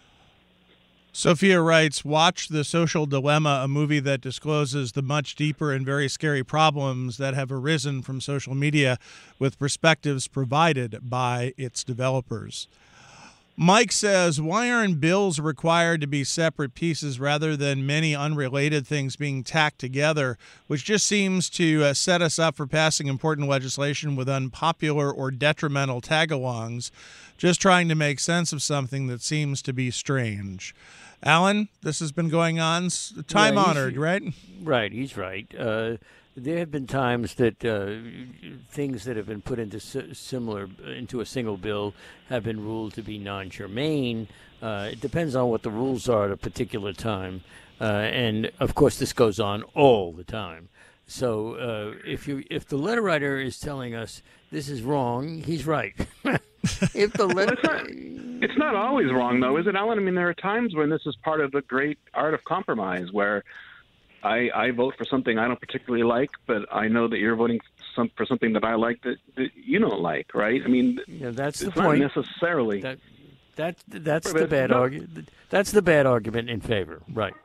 Sophia writes, watch The Social Dilemma, a movie that discloses the much deeper and very scary problems that have arisen from social media with perspectives provided by its developers. Mike says, why aren't bills required to be separate pieces rather than many unrelated things being tacked together, which just seems to uh, set us up for passing important legislation with unpopular or detrimental tag-alongs, just trying to make sense of something that seems to be strange. Alan, this has been going on, time-honored, yeah, right? Right, he's right. Uh, there have been times that uh, things that have been put into similar into a single bill have been ruled to be non-germane. Uh, it depends on what the rules are at a particular time, uh, and of course, this goes on all the time. So, uh, if you if the letter writer is telling us this is wrong, he's right. If the letter, well, it's, not, it's not always wrong, though, is it, Alan? I mean, there are times when this is part of the great art of compromise, where I, I vote for something I don't particularly like, but I know that you're voting some, for something that I like that, that you don't like, right? I mean, yeah, that's the it's point. not necessarily. That, that that's But the bad no. argument. That's the bad argument in favor, right?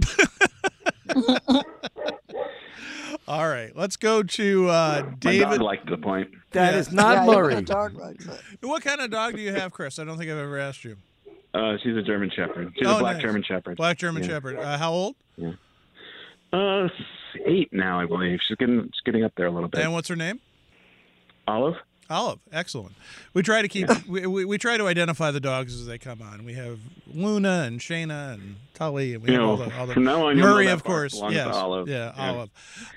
All right, let's go to uh, My David. dog liked the point. That Yeah. is not yeah, Murray. The dog likes it. What kind of dog do you have, Chris? I don't think I've ever asked you. Uh, she's a German Shepherd. She's Oh, a black nice. German Shepherd. Black German Yeah. Shepherd. Uh, how old? Uh, eight now, I believe. She's getting she's getting up there a little bit. And what's her name? Olive? Olive. Excellent. We try to keep we, we, we try to identify the dogs as they come on. We have Luna and Shayna and Tully, and we You have know, all the, all the from now on, you'll know Murray, that of part course. belongs Yes, to Olive. yeah, Yeah. Olive.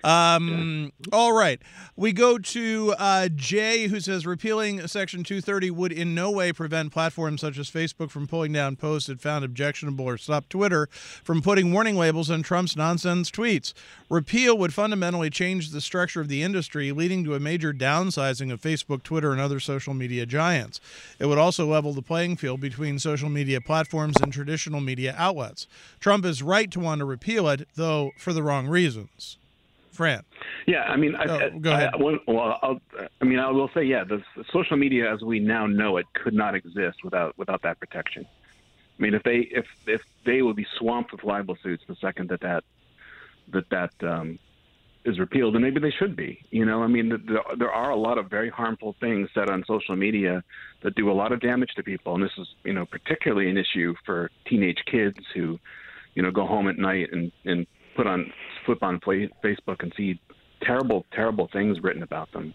Um, all right, we go to uh, Jay, who says repealing Section two thirty would in no way prevent platforms such as Facebook from pulling down posts it found objectionable or stop Twitter from putting warning labels on Trump's nonsense tweets. Repeal would fundamentally change the structure of the industry, leading to a major downsizing of Facebook, Twitter, and other social media giants. It would also level the playing field between social media platforms and traditional media outlets. Trump is right to want to repeal it, though for the wrong reasons. Fran. Yeah, I mean, I, Oh, go ahead. I, well, well, I'll, I mean, I will say, yeah, the social media as we now know it could not exist without without that protection. I mean, if they if if they would be swamped with libel suits the second that that that that um, is repealed, and maybe they should be. You know, I mean, there, there are a lot of very harmful things said on social media that do a lot of damage to people, and this is, you know, particularly an issue for teenage kids who, you know, go home at night and and put on flip on Facebook and see terrible, terrible things written about them.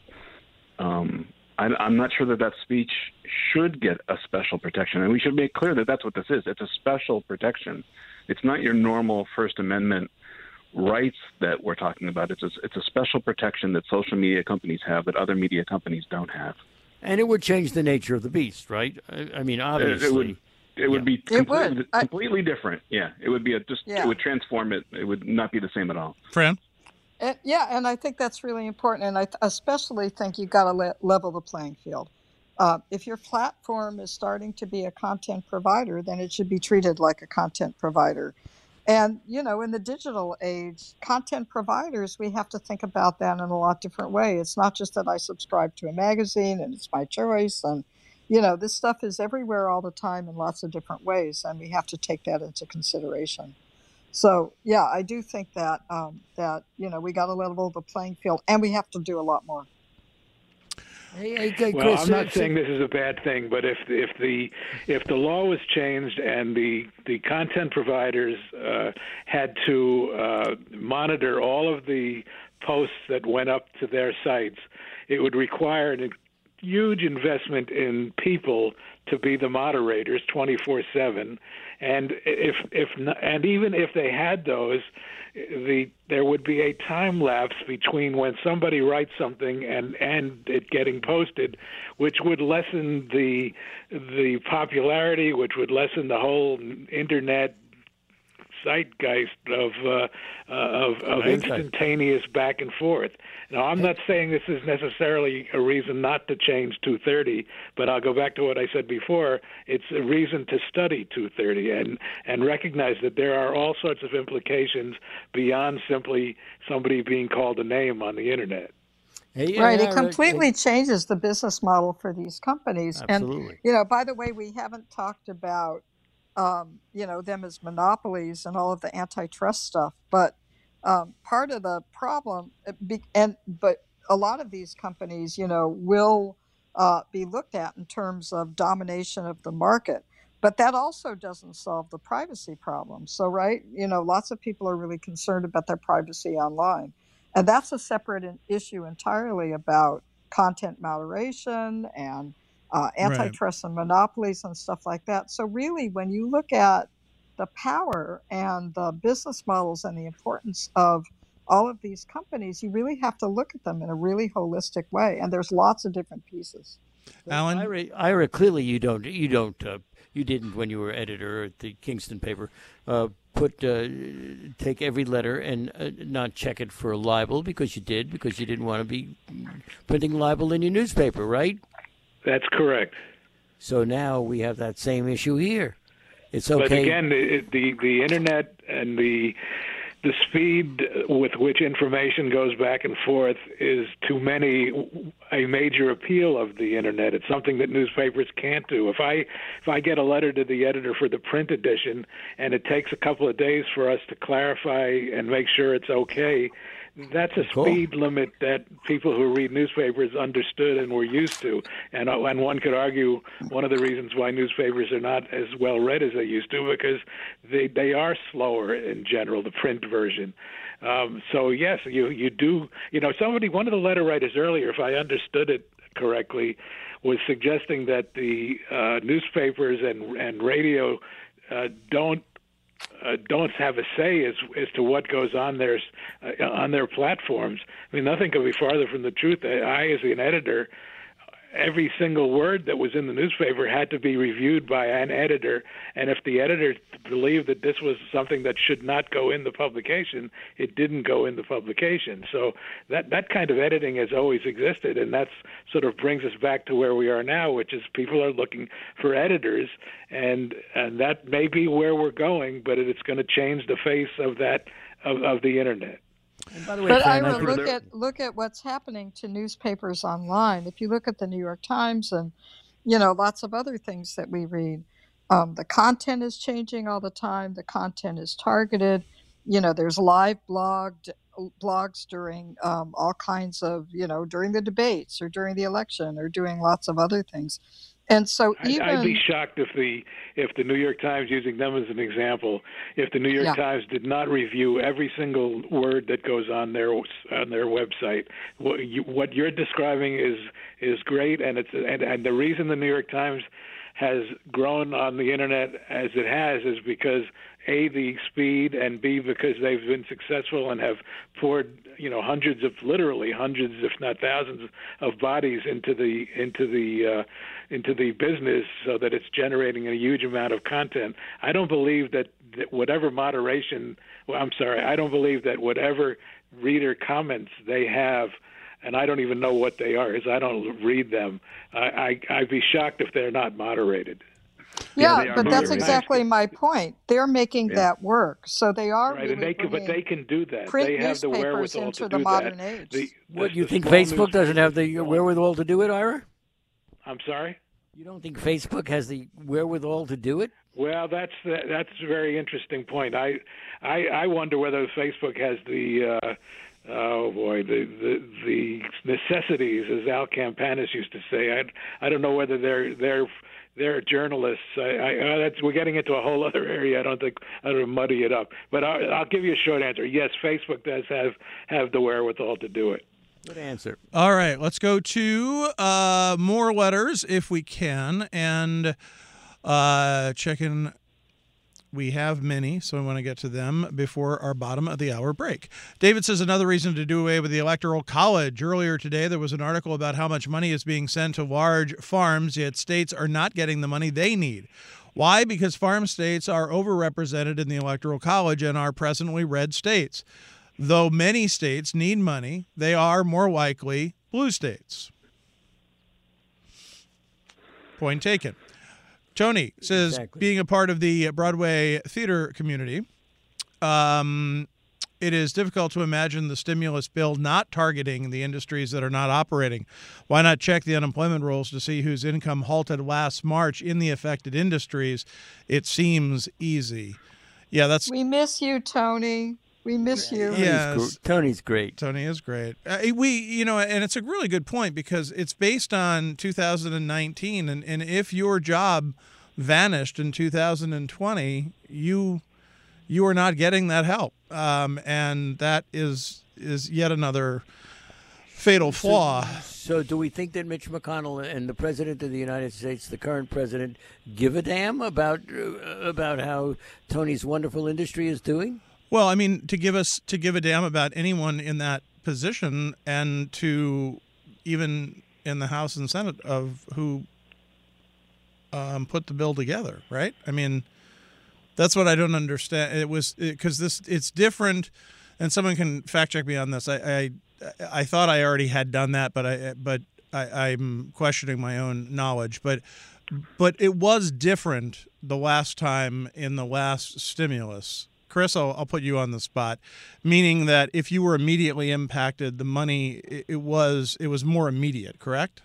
Um, I, I'm not sure that that speech should get a special protection, and we should make clear that that's what this is. It's a special protection. It's not your normal First Amendment rights that we're talking about. It's a, it's a special protection that social media companies have that other media companies don't have. And it would change the nature of the beast, right? I, I mean, obviously. It, it would. It would Yeah. be completely, would. I- completely different. Yeah, it would be a just. Yeah. It would transform it. It would not be the same at all. Fran? And, yeah, and I think that's really important. And I th- especially think you've got to le- level the playing field. Uh, if your platform is starting to be a content provider, then it should be treated like a content provider. And, you know, in the digital age, content providers, we have to think about that in a lot different way. It's not just that I subscribe to a magazine and it's my choice. And, you know, this stuff is everywhere all the time in lots of different ways. And we have to take that into consideration. So, yeah, I do think that, um, that you know, we got to level the playing field, and we have to do a lot more. Hey, hey, hey, Well, Chris, I'm not uh, saying this is a bad thing, but if if the if the law was changed and the the content providers uh, had to uh, monitor all of the posts that went up to their sites, it would require a huge investment in people to be the moderators twenty-four seven, and if if and even if they had those, the there would be a time lapse between when somebody writes something and and it getting posted, which would lessen the the popularity, which would lessen the whole internet zeitgeist of uh, uh, of, of instantaneous back and forth. Now, I'm not saying this is necessarily a reason not to change two thirty, but I'll go back to what I said before. It's a reason to study two thirty and and recognize that there are all sorts of implications beyond simply somebody being called a name on the internet. Hey, Right. yeah, It completely changes the business model for these companies. Absolutely. And, you know, by the way, we haven't talked about, um, you know, them as monopolies and all of the antitrust stuff. But um, part of the problem, be, and but a lot of these companies, you know, will uh, be looked at in terms of domination of the market. But that also doesn't solve the privacy problem. So, right, you know, lots of people are really concerned about their privacy online. And that's a separate issue entirely about content moderation and uh, antitrust and monopolies and stuff like that. So really, when you look at the power and the business models and the importance of all of these companies, you really have to look at them in a really holistic way. And there's lots of different pieces. Alan? Ira, Ira, clearly you don't, you don't, uh, you didn't when you were editor at the Kingston paper, uh, put, uh, take every letter and uh, not check it for libel because you did, because you didn't want to be printing libel in your newspaper, right? That's correct. So now we have that same issue here. It's okay. But again, the, the the internet and the the speed with which information goes back and forth is to many a major appeal of the internet. It's something that newspapers can't do. If I if I get a letter to the editor for the print edition and it takes a couple of days for us to clarify and make sure it's okay, that's a Cool. speed limit that people who read newspapers understood and were used to. And, uh, and one could argue one of the reasons why newspapers are not as well read as they used to, because they, they are slower in general, the print version. Um, so, yes, you, you do. You know, somebody, one of the letter writers earlier, if I understood it correctly, was suggesting that the uh, newspapers and, and radio uh, don't uh, don't have a say as as to what goes on their uh, on their platforms. I mean, nothing could be farther from the truth. I, as an editor, every single word that was in the newspaper had to be reviewed by an editor, and if the editor believed that this was something that should not go in the publication, it didn't go in the publication. So that that kind of editing has always existed, and that's sort of brings us back to where we are now, which is people are looking for editors, and and that may be where we're going, but it's going to change the face of that of, of the internet. And by the way, But Fran, Ira, I think look at look at what's happening to newspapers online. If you look at the New York Times and, you know, lots of other things that we read, um, the content is changing all the time. The content is targeted. You know, there's live blogged blogs during um, all kinds of, you know, during the debates or during the election or doing lots of other things. And so even I'd be shocked if the if the New York Times, using them as an example, if the New York Yeah. Times did not review every single word that goes on their on their website. What, you, what you're describing is is great, and it's and, and the reason the New York Times has grown on the internet as it has is because A, the speed, and B, because they've been successful and have poured, you know, hundreds of, literally hundreds, if not thousands, of bodies into the into the uh, into the business, so that it's generating a huge amount of content. I don't believe that, that whatever moderation, well, I'm sorry, I don't believe that whatever reader comments they have, and I don't even know what they are, because I don't read them. I, I I'd be shocked if they're not moderated. yeah, they are but that's moderated. exactly my point. They're making Yeah. that work, so they are Right, really and they can, but bringing they can do that. print They have the newspapers wherewithal into to the do modern that. age. The, what the- you the think small Facebook doesn't have the newspapers don't. wherewithal to do it, Ira? I'm sorry. You don't think Facebook has the wherewithal to do it? Well, that's that's a very interesting point. I I, I wonder whether Facebook has the uh, oh boy the, the the necessities, as Al Campanis used to say. I I don't know whether they're they're they're journalists. I, I uh, that's we're getting into a whole other area. I don't think I don't muddy it up. But I'll, I'll give you a short answer. Yes, Facebook does have have the wherewithal to do it. Good answer. All right, let's go to uh, more letters if we can, and uh, check in. We have many, so I want to get to them before our bottom of the hour break. David says another reason to do away with the Electoral College. Earlier today, there was an article about how much money is being sent to large farms, yet states are not getting the money they need. Why? Because farm states are overrepresented in the Electoral College and are presently red states. Though many states need money, they are more likely blue states. Point taken. Tony says, Exactly. being a part of the Broadway theater community, um, it is difficult to imagine the stimulus bill not targeting the industries that are not operating. Why not check the unemployment rolls to see whose income halted last March in the affected industries? It seems easy. Yeah, that's We miss you, Tony. We miss you. Yeah. Tony's, Yes. gr- Tony's great. Tony is great. Uh, we, you know, and it's a really good point because it's based on two thousand nineteen, and, and if your job vanished in two thousand twenty, you you are not getting that help, um, and that is is yet another fatal flaw. So do we think that Mitch McConnell and the President of the United States, the current president, give a damn about uh, about how Tony's wonderful industry is doing? Well, I mean, to give us to give a damn about anyone in that position, and to even in the House and Senate of who um, put the bill together, right? I mean, that's what I don't understand. It was because this it's different, and someone can fact check me on this. I I, I thought I already had done that, but I but I, I'm questioning my own knowledge. But but it was different the last time in the last stimulus. Chris, I'll, I'll put you on the spot, meaning that if you were immediately impacted, the money it, it was it was more immediate, correct?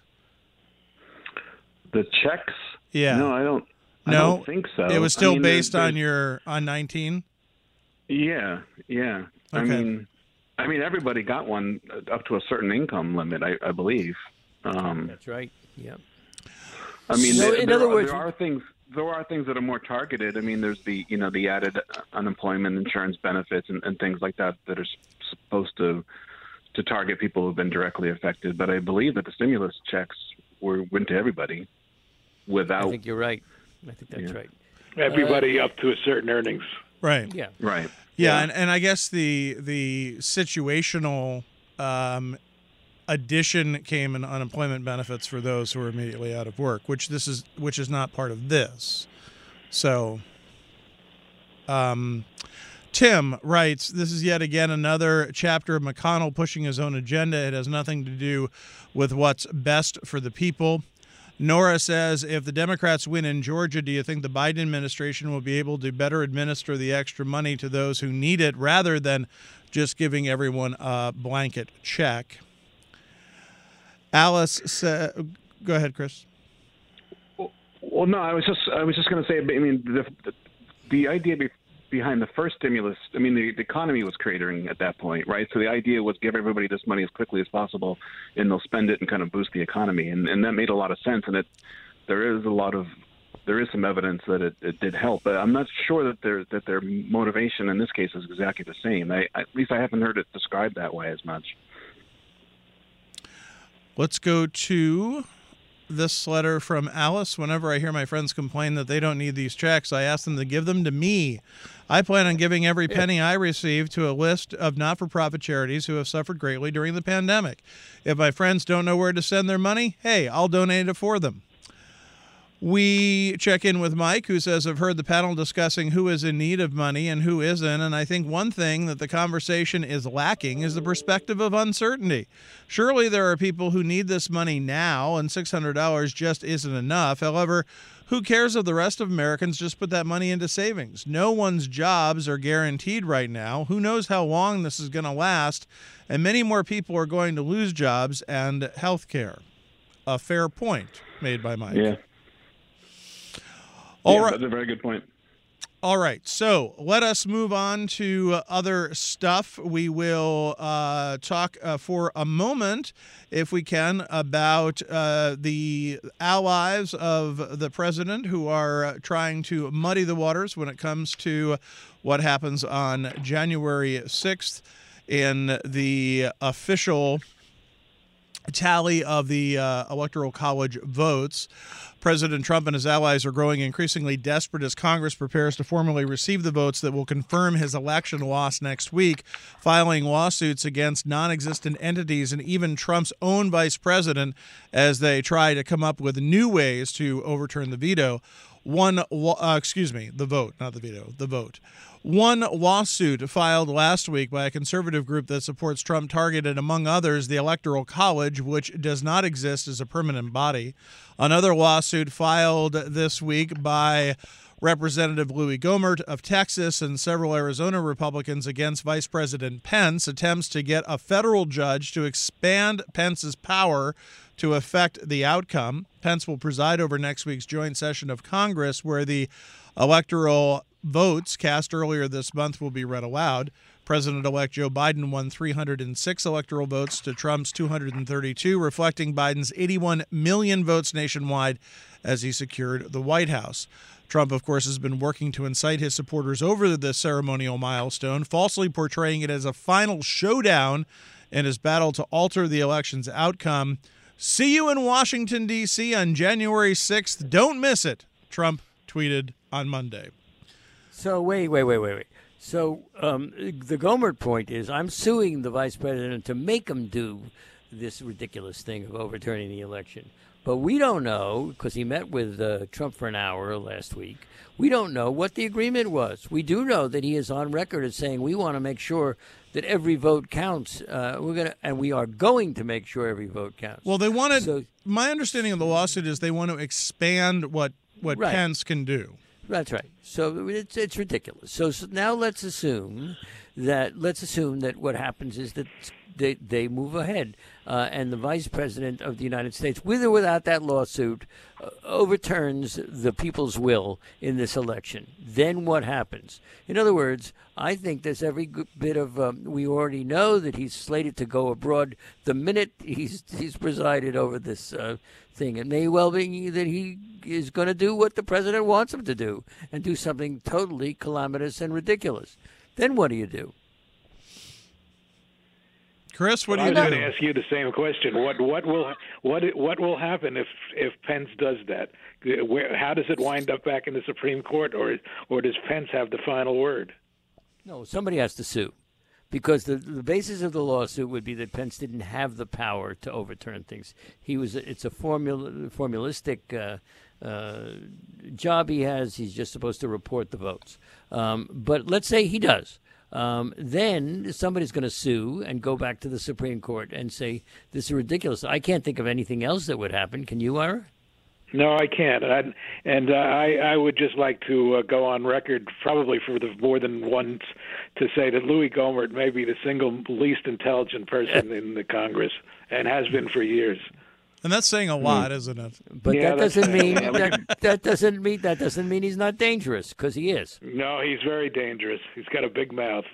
The checks? Yeah. No, I don't. I No, don't think so. It was I still mean, there's- based on there's- your on nineteen. Yeah, yeah. I Okay. mean, I mean, everybody got one up to a certain income limit, I, I believe. Um, That's right. Yeah. I mean, So, there, in there other are, words- there are things. There are things that are more targeted. I mean, there's the you know the added unemployment insurance benefits and, and things like that that are supposed to to target people who've been directly affected. But I believe that the stimulus checks were went to everybody without. I think you're right. I think that's Yeah. right. Everybody up to a certain earnings. Right. Yeah. Right. Yeah, and, and I guess the the situational um, addition came in unemployment benefits for those who are immediately out of work, which this is which is not part of this. So, um, Tim writes, this is yet again another chapter of McConnell pushing his own agenda. It has nothing to do with what's best for the people. Nora says, if the Democrats win in Georgia, do you think the Biden administration will be able to better administer the extra money to those who need it rather than just giving everyone a blanket check? Alice said, go ahead, Chris. Well, no, I was just I was just going to say, I mean, the, the, the idea be, behind the first stimulus, I mean, the, the economy was cratering at that point, right? So the idea was give everybody this money as quickly as possible, and they'll spend it and kind of boost the economy, and, and that made a lot of sense. And it there is a lot of there is some evidence that it, it did help, but I'm not sure that their that their motivation in this case is exactly the same. I, at least I haven't heard it described that way as much. Let's go to this letter from Alice. Whenever I hear my friends complain that they don't need these checks, I ask them to give them to me. I plan on giving every penny I receive to a list of not-for-profit charities who have suffered greatly during the pandemic. If my friends don't know where to send their money, hey, I'll donate it for them. We check in with Mike, who says, I've heard the panel discussing who is in need of money and who isn't, and I think one thing that the conversation is lacking is the perspective of uncertainty. Surely there are people who need this money now, and six hundred dollars just isn't enough. However, who cares if the rest of Americans just put that money into savings? No one's jobs are guaranteed right now. Who knows how long this is going to last, and many more people are going to lose jobs and health care. A fair point made by Mike. Yeah. All yeah, right. That's a very good point. All right. So let us move on to other stuff. We will uh, talk uh, for a moment, if we can, about uh, the allies of the president who are trying to muddy the waters when it comes to what happens on January sixth in the official tally of the uh, Electoral College votes. President Trump and his allies are growing increasingly desperate as Congress prepares to formally receive the votes that will confirm his election loss next week, filing lawsuits against non-existent entities and even Trump's own vice president as they try to come up with new ways to overturn the veto. One, uh, excuse me, the vote, not the veto, the vote. One lawsuit filed last week by a conservative group that supports Trump targeted, among others, the Electoral College, which does not exist as a permanent body. Another lawsuit filed this week by Representative Louis Gohmert of Texas and several Arizona Republicans against Vice President Pence attempts to get a federal judge to expand Pence's power to affect the outcome. Pence will preside over next week's joint session of Congress, where the electoral votes cast earlier this month will be read aloud. President-elect Joe Biden won three hundred six electoral votes to Trump's two hundred thirty-two, reflecting Biden's eighty-one million votes nationwide as he secured the White House. Trump, of course, has been working to incite his supporters over the ceremonial milestone, falsely portraying it as a final showdown in his battle to alter the election's outcome. See you in Washington, D C on January sixth. Don't miss it, Trump tweeted on Monday. So wait, wait, wait, wait, wait. So um, the Gohmert point is I'm suing the vice president to make him do this ridiculous thing of overturning the election. But we don't know, because he met with uh, Trump for an hour last week, we don't know what the agreement was. We do know that he is on record as saying we want to make sure that every vote counts. Uh, we're gonna, and we are going to make sure every vote counts. Well, they wanted, so, my understanding of the lawsuit is they want to expand what, what right. Pence can do. That's right. So it's it's ridiculous. So, so now let's assume that let's assume that what happens is that they they move ahead, uh, and the vice president of the United States, with or without that lawsuit, uh, overturns the people's will in this election. Then what happens? In other words, I think there's every bit of um, we already know that he's slated to go abroad the minute he's he's presided over this uh, thing. It may well be that he is going to do what the president wants him to do and do something totally calamitous and ridiculous. Then what do you do? Chris, what do I you was do? going to ask you the same question. What what will what what will happen if if Pence does that? Where, how does it wind up back in the Supreme Court, or or does Pence have the final word? No, somebody has to sue. Because the, the basis of the lawsuit would be that Pence didn't have the power to overturn things. He was it's a formula, formulistic uh, uh, job he has. He's just supposed to report the votes. Um, but let's say he does. Um, then somebody's going to sue and go back to the Supreme Court and say, this is ridiculous. I can't think of anything else that would happen. Can you, Ira? No, I can't. And, and uh, I, I would just like to uh, go on record, probably for the more than once, to say that Louis Gohmert may be the single least intelligent person in the Congress, and has been for years. And that's saying a lot, mm. isn't it? But yeah, that doesn't mean that, that doesn't mean that doesn't mean he's not dangerous, because he is. No, he's very dangerous. He's got a big mouth.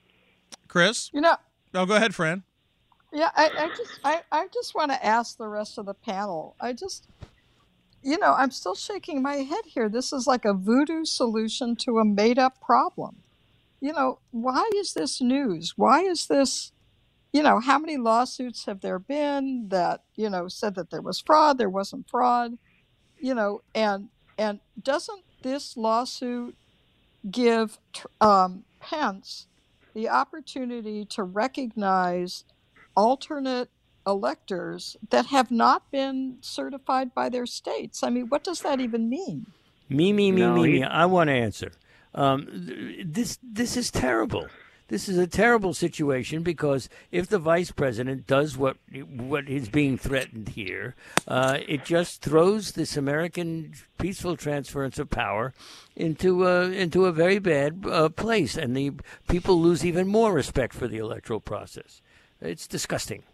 Chris? You know. Oh, go ahead, Fran. Yeah, I, I just I, I just want to ask the rest of the panel. I just you know, I'm still shaking my head here. This is like a voodoo solution to a made-up problem. You know, why is this news? Why is this, you know, how many lawsuits have there been that, you know, said that there was fraud, there wasn't fraud, you know, and and doesn't this lawsuit give um, Pence the opportunity to recognize alternate electors that have not been certified by their states? I mean, what does that even mean? Me, me, me, No, me, he- me. I want to answer. Um, th- this this is terrible. This is a terrible situation, because if the vice president does what what is being threatened here, uh, it just throws this American peaceful transference of power into a, into a very bad uh, place, and the people lose even more respect for the electoral process. It's disgusting.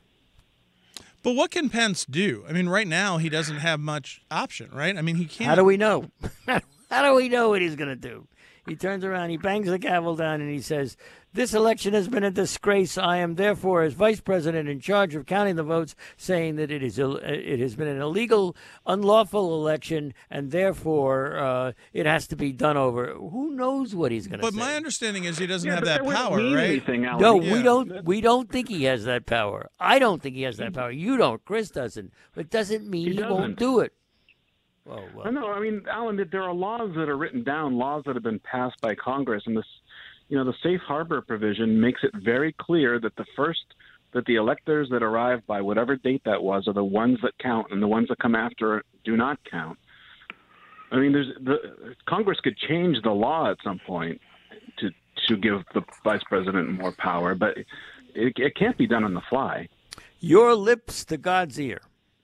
But what can Pence do? I mean, right now he doesn't have much option, right? I mean, he can't. How do we know? How do we know what he's going to do? He turns around, he bangs the gavel down, and he says, "This election has been a disgrace. I am therefore, as vice president in charge of counting the votes, saying that it is Ill- it has been an illegal, unlawful election, and therefore uh, it has to be done over." Who knows what he's going to say? But my understanding is he doesn't Yeah, have but that wouldn't power, mean right? Anything, Alan. No, Yeah. we don't. We don't think he has that power. I don't think he has that power. You don't. Chris doesn't. But it doesn't mean He he, doesn't. won't do it. Oh, well. I know. I mean, Alan, there are laws that are written down, laws that have been passed by Congress, and this, you know, the safe harbor provision makes it very clear that the first that the electors that arrive by whatever date that was are the ones that count, and the ones that come after do not count. I mean, there's the Congress could change the law at some point to to give the vice president more power, but it, it can't be done on the fly. Your lips to God's ear.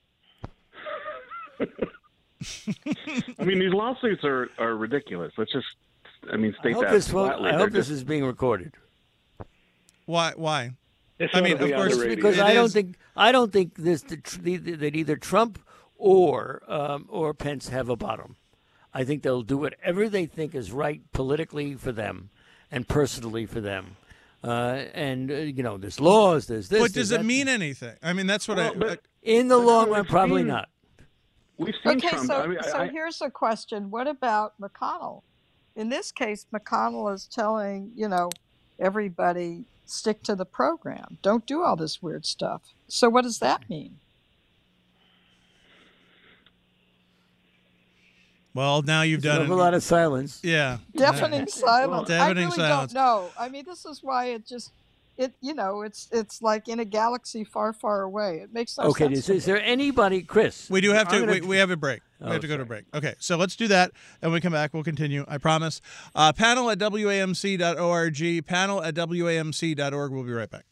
I mean, these lawsuits are, are ridiculous. Let's just, I mean, I state hope that this. Will, flatly. I They're hope this just- is being recorded. Why? Why? This I ought mean, to be of on the course, radio. Because It I don't is- think I don't think this that either Trump or um, or Pence have a bottom. I think they'll do whatever they think is right politically for them and personally for them. Uh, and uh, you know, there's laws. There's this. But does there's it that. mean anything? I mean, that's what Well, I. but- In the But long no, run, we've probably seen- not. We've seen Okay, Trump. so I mean, so I, here's a question. What about McConnell? In this case, McConnell is telling, you know, everybody stick to the program. Don't do all this weird stuff. So what does that mean? Well, now you've There's done a it. lot of silence. Yeah. Deafening silence. Deafening I really silence. don't know. I mean, this is why it just it you know it's it's like in a galaxy far, far away. It makes no Okay, sense. is, to is me. there anybody, Chris? We do have I'm to. gonna- We, we have a break. We Oh, have to go to sorry. break. Okay, so let's do that, and when we come back, we'll continue. I promise. Uh, panel at W A M C dot org. Panel at W A M C dot org. We'll be right back.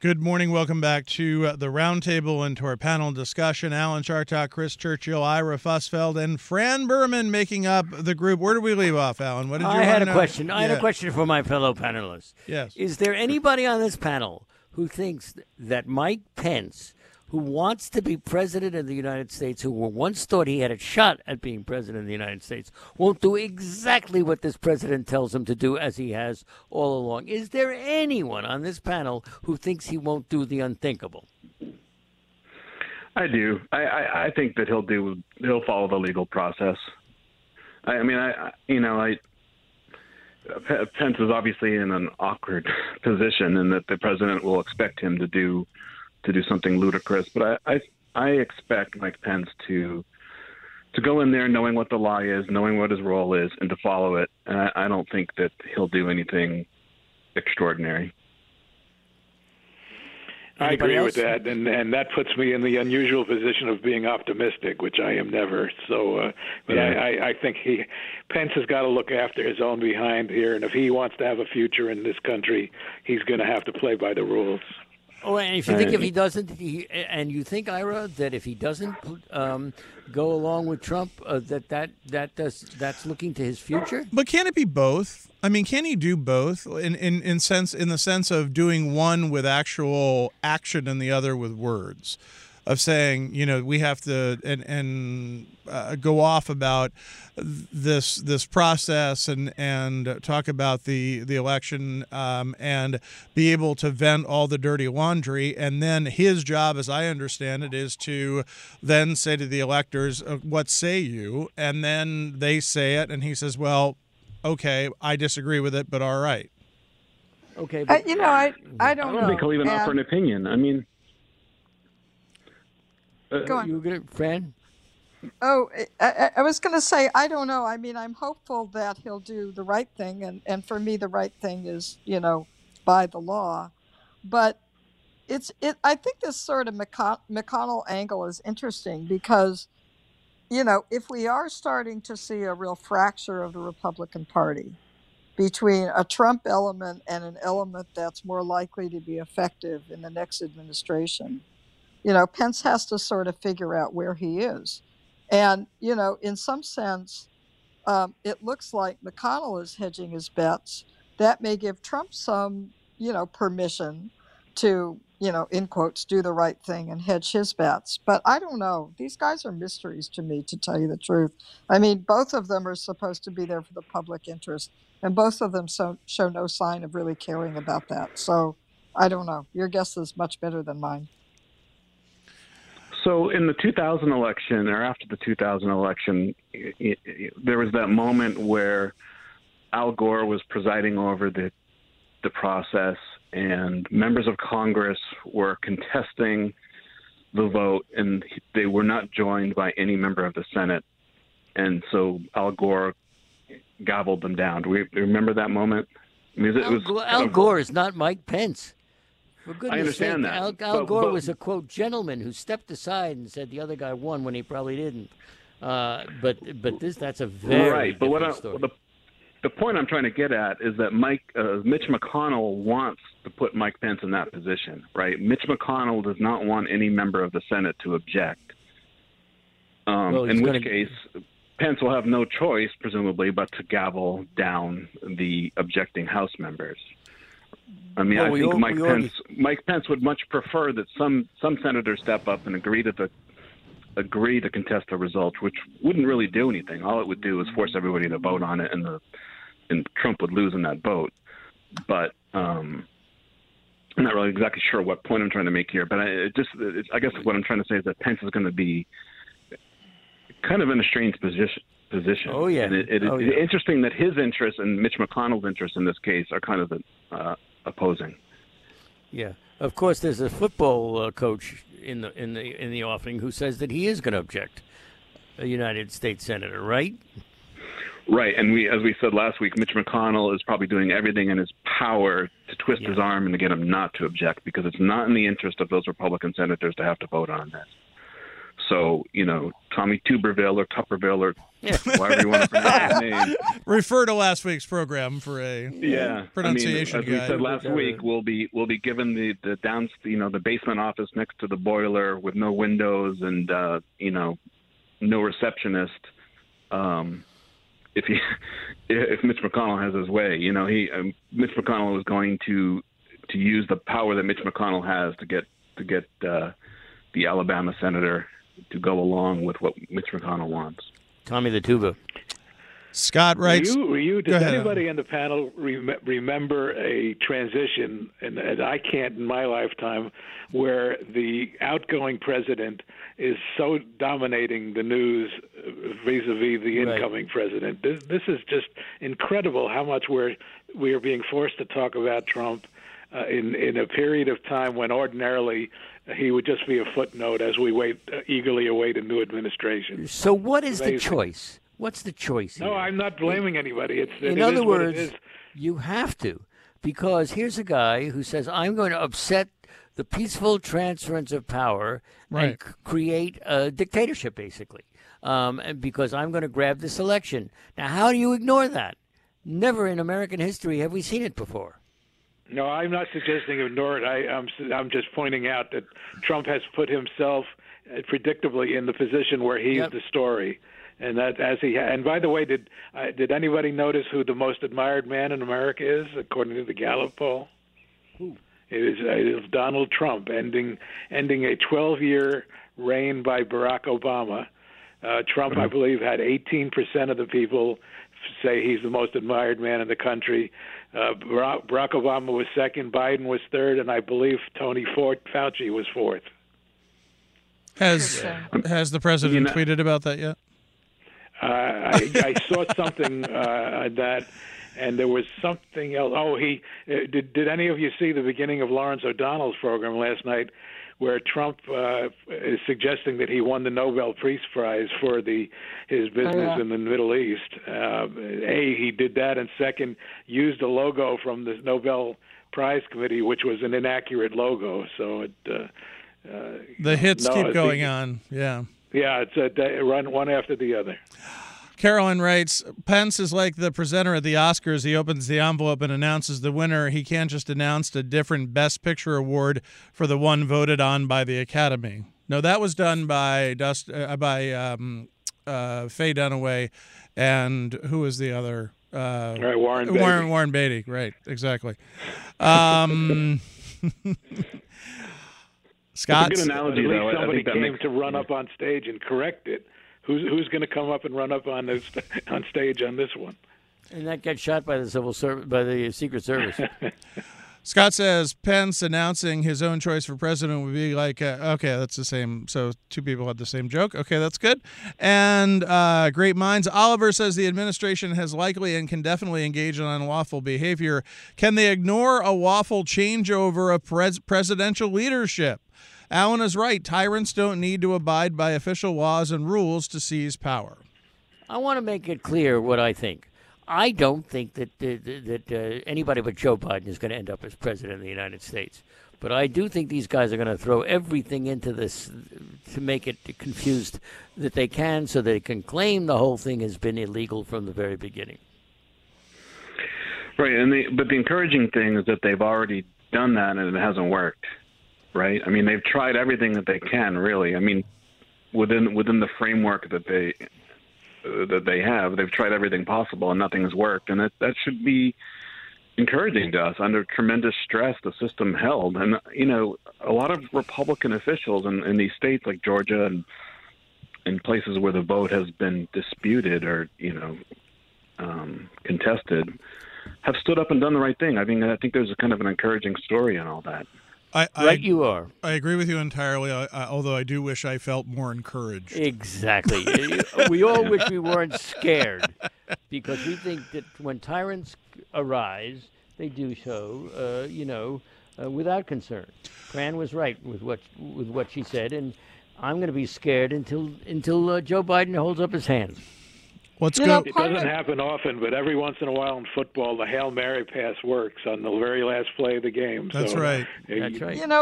Good morning. Welcome back to uh, the Roundtable and to our panel discussion. Alan Chartock, Chris Churchill, Ira Fussfeld, and Fran Berman making up the group. Where did we leave off, Alan? What did you I had a know? question. I yeah. had a question for my fellow panelists. Yes. Is there anybody on this panel who thinks that Mike Pence, who wants to be president of the United States, who once thought he had a shot at being president of the United States, won't do exactly what this president tells him to do, as he has all along? Is there anyone on this panel who thinks he won't do the unthinkable? I do. I, I, I think that he'll do. He'll follow the legal process. I, I mean, I, I you know, I. Pence is obviously in an awkward position, and that the president will expect him to do to do something ludicrous. But I, I, I expect Mike Pence to to go in there knowing what the law is, knowing what his role is, and to follow it. And I, I don't think that he'll do anything extraordinary. I Anybody agree else? with that, and and that puts me in the unusual position of being optimistic, which I am never. So, uh, but Yeah. I, I, I think he Pence has got to look after his own behind here, and if he wants to have a future in this country, he's going to have to play by the rules. Oh, and if you think if he doesn't, he, and you think, Ira, that if he doesn't um, go along with Trump, uh, that that that does that's looking to his future. But can it be both? I mean, can he do both in, in, in sense in the sense of doing one with actual action and the other with words? Of saying, you know, we have to and and uh, go off about this this process and and talk about the the election um, and be able to vent all the dirty laundry, and then his job, as I understand it, is to then say to the electors, uh, "What say you?" And then they say it, and he says, "Well, okay, I disagree with it, but all right." Okay, Uh, but, you know, I I I don't, don't know. think he'll even And- offer an opinion. I mean, uh, Go on. you were gonna, Fran? Oh, I, I- I was going to say, I don't know. I mean, I'm hopeful that he'll do the right thing. And, and for me, the right thing is, you know, by the law. But it's, it, I think this sort of McCon- McConnell angle is interesting because, you know, if we are starting to see a real fracture of the Republican Party between a Trump element and an element that's more likely to be effective in the next administration, you know, Pence has to sort of figure out where he is. And, you know, in some sense, um, it looks like McConnell is hedging his bets. That may give Trump some, you know, permission to, you know, in quotes, do the right thing and hedge his bets. But I don't know. These guys are mysteries to me, to tell you the truth. I mean, both of them are supposed to be there for the public interest, and both of them so, show no sign of really caring about that. So I don't know. Your guess is much better than mine. So in the two thousand election, or after the two thousand election, it, it, there was that moment where Al Gore was presiding over the the process, and members of Congress were contesting the vote, and they were not joined by any member of the Senate. And so Al Gore gobbled them down. Do we remember that moment? I mean, it Al, was Gore, kind Al of- Gore is not Mike Pence. For goodness understand sake, that, Al, Al but- Gore but- was a, quote, gentleman who stepped aside and said the other guy won when he probably didn't. Uh, but but this that's a very right. But what I, different the story. the point I'm trying to get at is that Mike uh, Mitch McConnell wants to put Mike Pence in that position, right? Mitch McConnell does not want any member of the Senate to object. Um, Well, he's in which gonna- case, Pence will have no choice, presumably, but to gavel down the objecting House members. I mean, Well, I we think al- Mike we already- Pence Mike Pence would much prefer that some some senators step up and agree to the agree to contest the results, which wouldn't really do anything. All it would do is force everybody to vote on it, and the and Trump would lose in that vote. But um, I'm not really exactly sure what point I'm trying to make here. But I it just it's, I guess what I'm trying to say is that Pence is going to be kind of in a strange position. Position. Oh, yeah. And it, it, Oh, it's yeah. interesting that his interests and Mitch McConnell's interests in this case are kind of the, uh, opposing. Yeah, of course. There's a football uh, coach in the in the in the offing who says that he is going to object, a United States senator, right? Right, and we, as we said last week, Mitch McConnell is probably doing everything in his power to twist his Yeah. arm and to get him not to object, because it's not in the interest of those Republican senators to have to vote on this. So, you know, Tommy Tuberville or Tupperville or Yeah. however you want to pronounce his name. Refer to last week's program for a Yeah, pronunciation I mean, as guide. we said last week, we'll be we'll be given the the down, you know, the basement office next to the boiler with no windows and uh, you know, no receptionist. Um, if he, if Mitch McConnell has his way, you know, he um, Mitch McConnell is going to to use the power that Mitch McConnell has to get to get uh, the Alabama senator to go along with what Mitch McConnell wants. Tommy the Tuba. Scott writes. Were you, were you, Go does ahead. anybody in the panel rem- remember a transition, and, and I can't in my lifetime, where the outgoing president is so dominating the news vis-a-vis the Right. incoming president? This, this is just incredible how much we're we are being forced to talk about Trump uh, in in a period of time when ordinarily he would just be a footnote as we wait uh, eagerly await a new administration. So what is the Amazing. choice? What's the choice here? No, I'm not blaming anybody. It's it In is other what it words, is. you have to, because here's a guy who says, I'm going to upset the peaceful transference of power Right. and c- create a dictatorship, basically, um, and because I'm going to grab this election. Now, how do you ignore that? Never in American history have we seen it before. No, I'm not suggesting ignore it. I, I'm I'm just pointing out that Trump has put himself uh, predictably in the position where he's Yep. the story, and that as he ha- and by the way, did uh, did anybody notice who the most admired man in America is according to the Gallup poll? Who? It is it is Donald Trump ending ending a twelve-year reign by Barack Obama. Uh, Trump, I believe, had eighteen percent of the people say he's the most admired man in the country. Uh, Barack, Barack Obama was second, Biden was third, and I believe Tony Ford, Fauci was fourth. Has has the president You know- tweeted about that yet? Uh, I, I saw something uh, that, and there was something else. Oh, he uh, did. Did any of you see the beginning of Lawrence O'Donnell's program last night, where Trump uh, is suggesting that he won the Nobel Peace Prize for the his business yeah. in the Middle East? Uh, a, he did that, and second, used a logo from the Nobel Prize Committee, which was an inaccurate logo. So it. Uh, uh, The hits no, keep I going think- on. Yeah. Yeah, it's a they run one after the other. Carolyn writes, Pence is like the presenter at the Oscars. He opens the envelope and announces the winner. He can't just announce a different Best Picture award for the one voted on by the Academy. No, that was done by Dust uh, by um, uh, Faye Dunaway, and who was the other? Uh, All right, Warren Beatty. Warren Warren Beatty. Right, exactly. Um, Scott. It's a good But analogy, at though. least I somebody think that came makes, to run up on stage and correct it. Who's who's going to come up and run up on this on stage on this one? And that gets shot by the civil service, by the Secret Service. Scott says Pence announcing his own choice for president would be like, uh, okay, that's the same. So two people had the same joke. Okay, that's good. And uh, great minds. Oliver says the administration has likely and can definitely engage in unlawful behavior. Can they ignore a lawful changeover of pres- presidential leadership? Alan is right. Tyrants don't need to abide by official laws and rules to seize power. I want to make it clear what I think. I don't think that uh, that uh, anybody but Joe Biden is going to end up as president of the United States. But I do think these guys are going to throw everything into this to make it confused that they can, so they can claim the whole thing has been illegal from the very beginning. right, and the, but the encouraging thing is that they've already done that and it hasn't worked. Right? I mean, they've tried everything that they can, really. I mean, within within the framework that they uh, that they have, they've tried everything possible and nothing has worked. And that that should be encouraging to us. Under tremendous stress, the system held. And you know, a lot of Republican officials in, in these states like Georgia and in places where the vote has been disputed or you know um, contested, have stood up and done the right thing. I mean, I think there's a kind of an encouraging story in all that. I, I, Right, you are. I agree with you entirely, I, I, although I do wish I felt more encouraged. Exactly. We all wish we weren't scared, because we think that when tyrants arise, they do so, uh, you know, uh, without concern. Fran was right with what with what she said, and I'm going to be scared until until uh, Joe Biden holds up his hands. Let's You go. know, It Part doesn't of- happen often, but every once in a while in football, the Hail Mary pass works on the very last play of the game. That's so, right. uh, That's right. You know,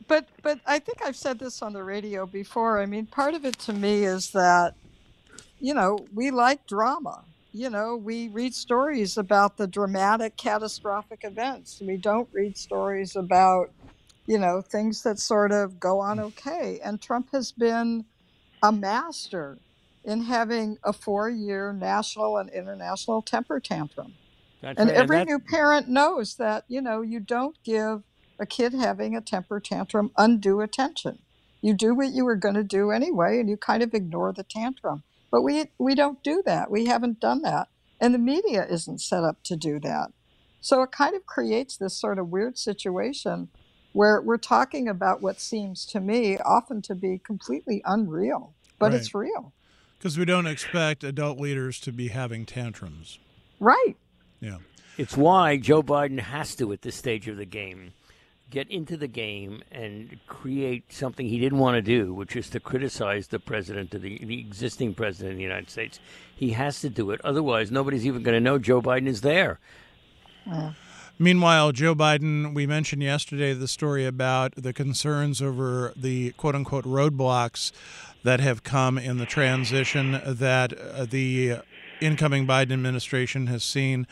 but but I think I've said this on the radio before. I mean, part of it to me is that, you know, we like drama. You know, we read stories about the dramatic, catastrophic events. We don't read stories about, you know, things that sort of go on okay. And Trump has been a master in having a four-year national and international temper tantrum. That's And right. And every that new parent knows that, you know, you don't give a kid having a temper tantrum undue attention. You do what you were going to do anyway, and you kind of ignore the tantrum. But we we don't do that. We haven't done that. And the media isn't set up to do that. So it kind of creates this sort of weird situation where we're talking about what seems to me often to be completely unreal, but Right. it's real. Because we don't expect adult leaders to be having tantrums. Right. Yeah. It's why Joe Biden has to, at this stage of the game, get into the game and create something he didn't want to do, which is to criticize the president of the, the existing president of the United States. He has to do it. Otherwise, nobody's even going to know Joe Biden is there. Yeah. Meanwhile, Joe Biden, we mentioned yesterday the story about the concerns over the quote-unquote roadblocks that have come in the transition that uh, the incoming Biden administration has seen.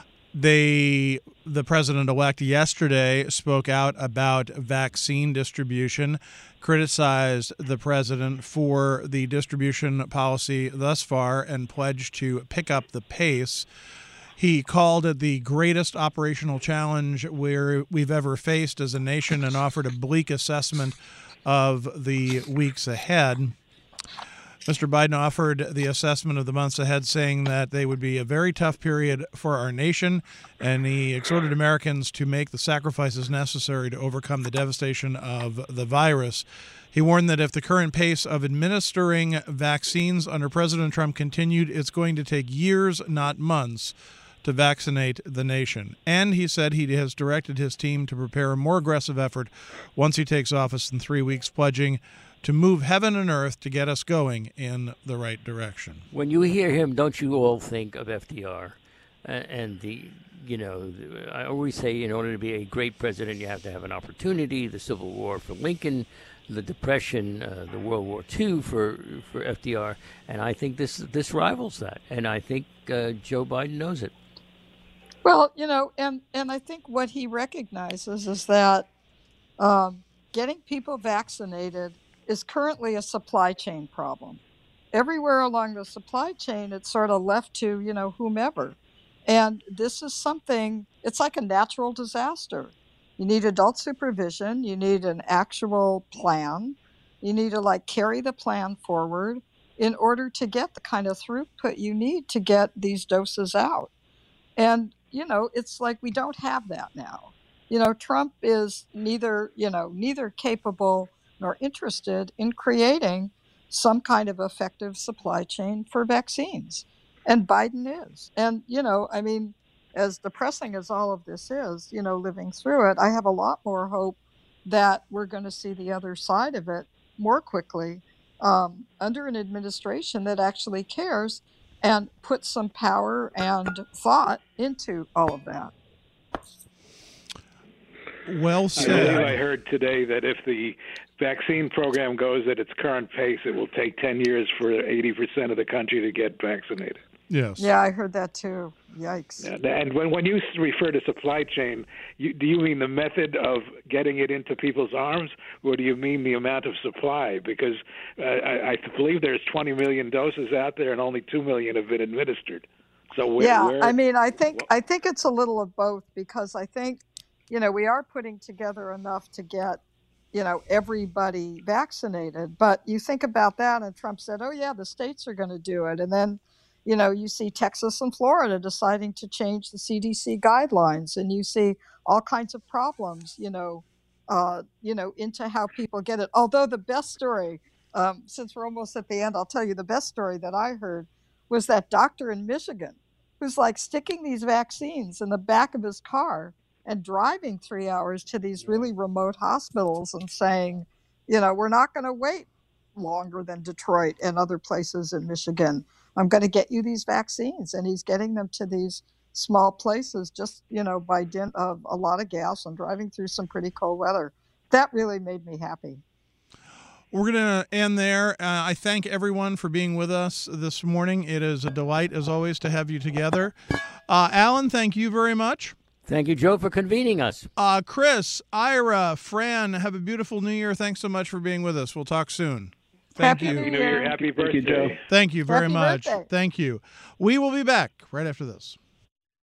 They, the president-elect yesterday spoke out about vaccine distribution, criticized the president for the distribution policy thus far, and pledged to pick up the pace. He called it the greatest operational challenge where we've ever faced as a nation and offered a bleak assessment of the weeks ahead. Mister Biden offered the assessment of the months ahead, saying that they would be a very tough period for our nation, and he exhorted Americans to make the sacrifices necessary to overcome the devastation of the virus. He warned that if the current pace of administering vaccines under President Trump continued, it's going to take years, not months, to vaccinate the nation. And he said he has directed his team to prepare a more aggressive effort once he takes office in three weeks, pledging to move heaven and earth to get us going in the right direction. When you hear him, don't you all think of F D R and the, you know, I always say in order to be a great president, you have to have an opportunity, the Civil War for Lincoln, the Depression, uh, the World War Two for for F D R, and I think this this rivals that, and I think uh, Joe Biden knows it. Well, you know, and, and I think what he recognizes is that um, getting people vaccinated is currently a supply chain problem. Everywhere along the supply chain, it's sort of left to, you know, whomever. And this is something, it's like a natural disaster. You need adult supervision. You need an actual plan. You need to like carry the plan forward in order to get the kind of throughput you need to get these doses out. And, you know, it's like we don't have that now. You know, Trump is neither, you know, neither capable nor interested in creating some kind of effective supply chain for vaccines. And Biden is. And, you know, I mean, as depressing as all of this is, you know, living through it, I have a lot more hope that we're going to see the other side of it more quickly um, under an administration that actually cares and puts some power and thought into all of that. Well I believe I said. heard today that if the vaccine program goes at its current pace, it will take ten years for eighty percent of the country to get vaccinated. Yes. Yeah, I heard that too. Yikes. Yeah, and when, when you refer to supply chain, you, do you mean the method of getting it into people's arms, or do you mean the amount of supply? Because uh, I, I believe there's twenty million doses out there, and only two million have been administered. So where, yeah, where, I mean, I think I think it's a little of both, because I think, you know, we are putting together enough to get, you know, everybody vaccinated. But you think about that, and Trump said, oh, yeah, the states are going to do it. And then, you know, you see Texas and Florida deciding to change the C D C guidelines, and you see all kinds of problems, you know, uh, you know, into how people get it. Although the best story, um, since we're almost at the end, I'll tell you the best story that I heard was that doctor in Michigan who's like sticking these vaccines in the back of his car and driving three hours to these really remote hospitals and saying, you know, we're not going to wait longer than Detroit and other places in Michigan. I'm going to get you these vaccines. And he's getting them to these small places just, you know, by dint of a lot of gas and driving through some pretty cold weather. that really made me happy. We're going to end there. Uh, I thank everyone for being with us this morning. It is a delight, as always, to have you together. Uh, Alan, thank you very much. Thank you, Joe, for convening us. Uh, Chris, Ira, Fran, have a beautiful New Year. Thanks so much for being with us. We'll talk soon. Thank Happy you. New Happy New Year. Happy birthday. Thank you, Joe. Thank you very Happy much. birthday. Thank you. We will be back right after this.